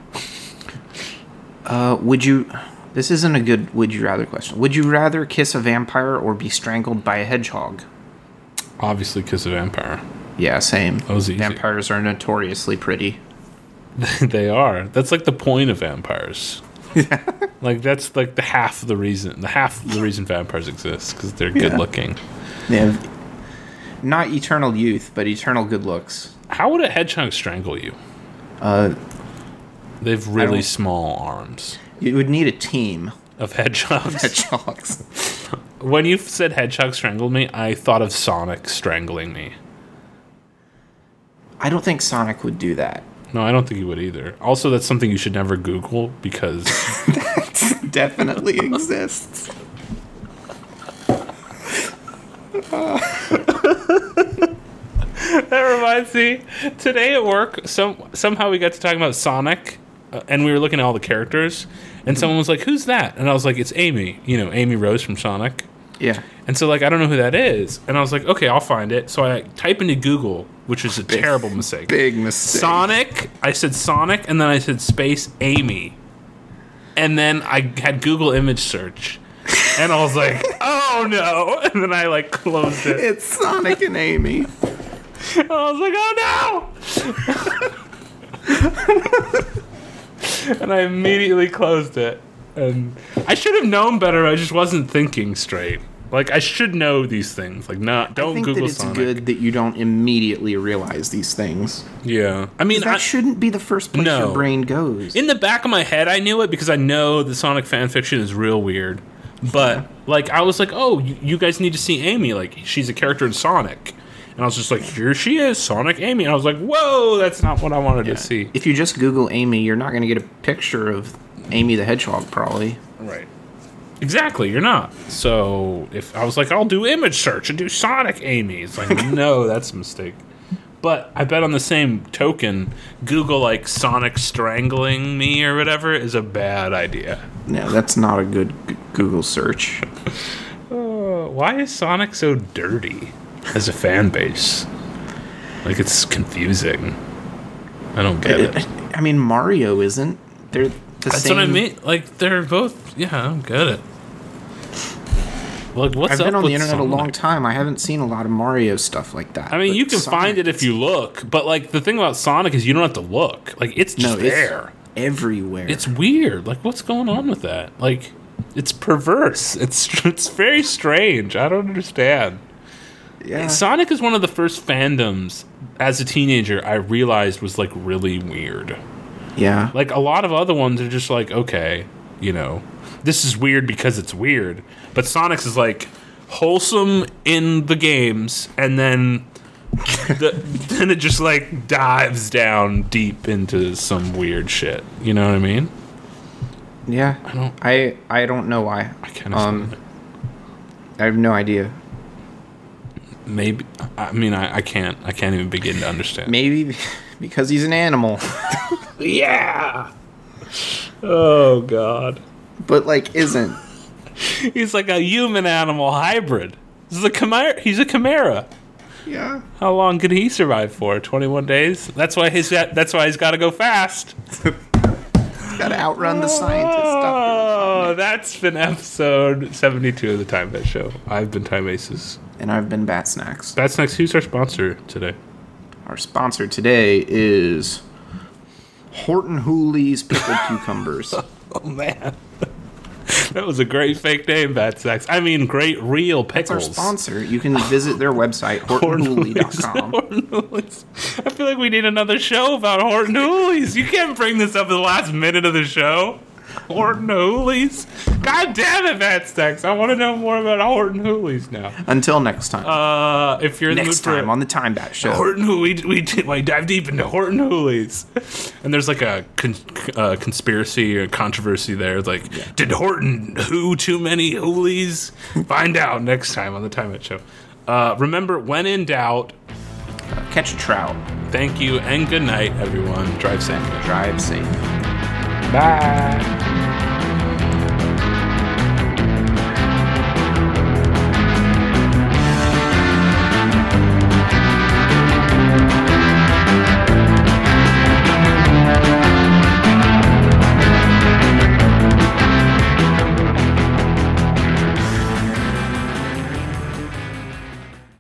B: Would you? This isn't a good would you rather question. Would you rather kiss a vampire or be strangled by a hedgehog?
A: Obviously, Kiss a Vampire.
B: Yeah, same.
A: That was easy.
B: Vampires are notoriously pretty.
A: They are. That's like the point of vampires. Like, that's like the half of the reason vampires exist, because they're good looking.
B: They have not eternal youth, but eternal good looks.
A: How would a hedgehog strangle you? They've really small arms.
B: You would need a team
A: Of hedgehogs.
B: of hedgehogs.
A: When you said hedgehog strangled me, I thought of Sonic strangling me.
B: I don't think Sonic would do that.
A: No, I don't think he would either. Also, that's something you should never Google because
B: Definitely exists.
A: that reminds me. Today at work, somehow we got to talking about Sonic, and we were looking at all the characters, and someone was like, "Who's that?" And I was like, "It's Amy. You know, Amy Rose from Sonic."
B: Yeah.
A: And so, like, I don't know who that is. And I was like, okay, I'll find it. So I type into Google, which is a terrible mistake.
B: Big mistake.
A: Sonic. I said Sonic, and then I said space Amy. And then I had Google image search. And I was like, oh, no. And then I, like, closed it.
B: It's Sonic and Amy.
A: And I was like, oh, no. And I immediately closed it. And I should have known better. I just wasn't thinking straight. Like, I should know these things. Like, don't
B: I think
A: Google
B: that it's
A: Sonic.
B: good that you don't immediately realize these things.
A: Yeah. I mean,
B: That shouldn't be the first place your brain goes.
A: In the back of my head, I knew it because I know the Sonic fan fiction is real weird. But, like, I was like, oh, you guys need to see Amy. Like, she's a character in Sonic. And I was just like, here she is, Sonic Amy. And I was like, whoa, that's not what I wanted to see.
B: If you just Google Amy, you're not going to get a picture of Amy the Hedgehog, probably.
A: Right. Exactly, you're not. So if I was like, I'll do image search and do Sonic Amy, it's like, no, that's a mistake. But I bet on the same token, Google like Sonic strangling me or whatever is a bad idea.
B: No, that's not a good Google search.
A: Why is Sonic so dirty as a fan base? Like, it's confusing. I don't get it.
B: I mean, Mario isn't. They're the
A: That's
B: same.
A: what I mean. Like, they're both. Yeah, I don't get it. Like, what's
B: I've
A: up
B: been on
A: with
B: the internet
A: Sonic?
B: a long time. I haven't seen a lot of Mario stuff like that.
A: I mean,
B: but
A: you can
B: Sonic,
A: find it if you look, but like the thing about Sonic is you don't have to look. Like, it's just there.
B: Everywhere.
A: It's weird. Like, what's going on with that? Like, it's perverse. It's very strange. I don't understand.
B: yeah.
A: Sonic is one of the first fandoms as a teenager I realized was like really weird.
B: Yeah.
A: Like, a lot of other ones are just like, okay, you know, this is weird because it's weird. But Sonic's is like wholesome in the games, and then then it just like dives down deep into some weird shit. You know what I mean?
B: Yeah. I don't know why.
A: I can't explain it.
B: I have no idea.
A: Maybe. I mean, I can't even begin to understand.
B: Maybe because he's an animal.
A: Yeah. Oh God.
B: But like isn't.
A: He's like a human-animal hybrid. He's a chimera.
B: Yeah.
A: How long could he survive for? 21 days. That's why he's got to go fast.
B: Got to outrun the scientist.
A: Oh, that's been episode 72 of the Time Bet Show. I've been Time Aces.
B: And I've been Bat Snacks.
A: Bat Snacks, who's our sponsor today?
B: Our sponsor today is Horton Hooley's Pickled Cucumbers.
A: Oh, man. That was a great fake name, Bat Snacks. I mean, great real
B: That's
A: pickles.
B: our sponsor. You can visit their website, HortonHooley.com.
A: Horton Hooley's. I feel like we need another show about Horton Hooley's. You can't bring this up at the last minute of the show. Horton Hooley's? God damn it, Bat Snacks. I want to know more about Horton Hooley's now.
B: Until next time.
A: If you're in the mood
B: Next
A: for
B: time on the Time Bat Show.
A: Horton Hooley, we dive deep into Horton Hooley's, and there's like a conspiracy or controversy there. Like, did Horton Who too many Hooley's? Find out next time on the Time Out Show. Remember, when in doubt,
B: Catch a trout.
A: thank you and good night, everyone. Drive safe.
B: Drive safe.
A: Bye.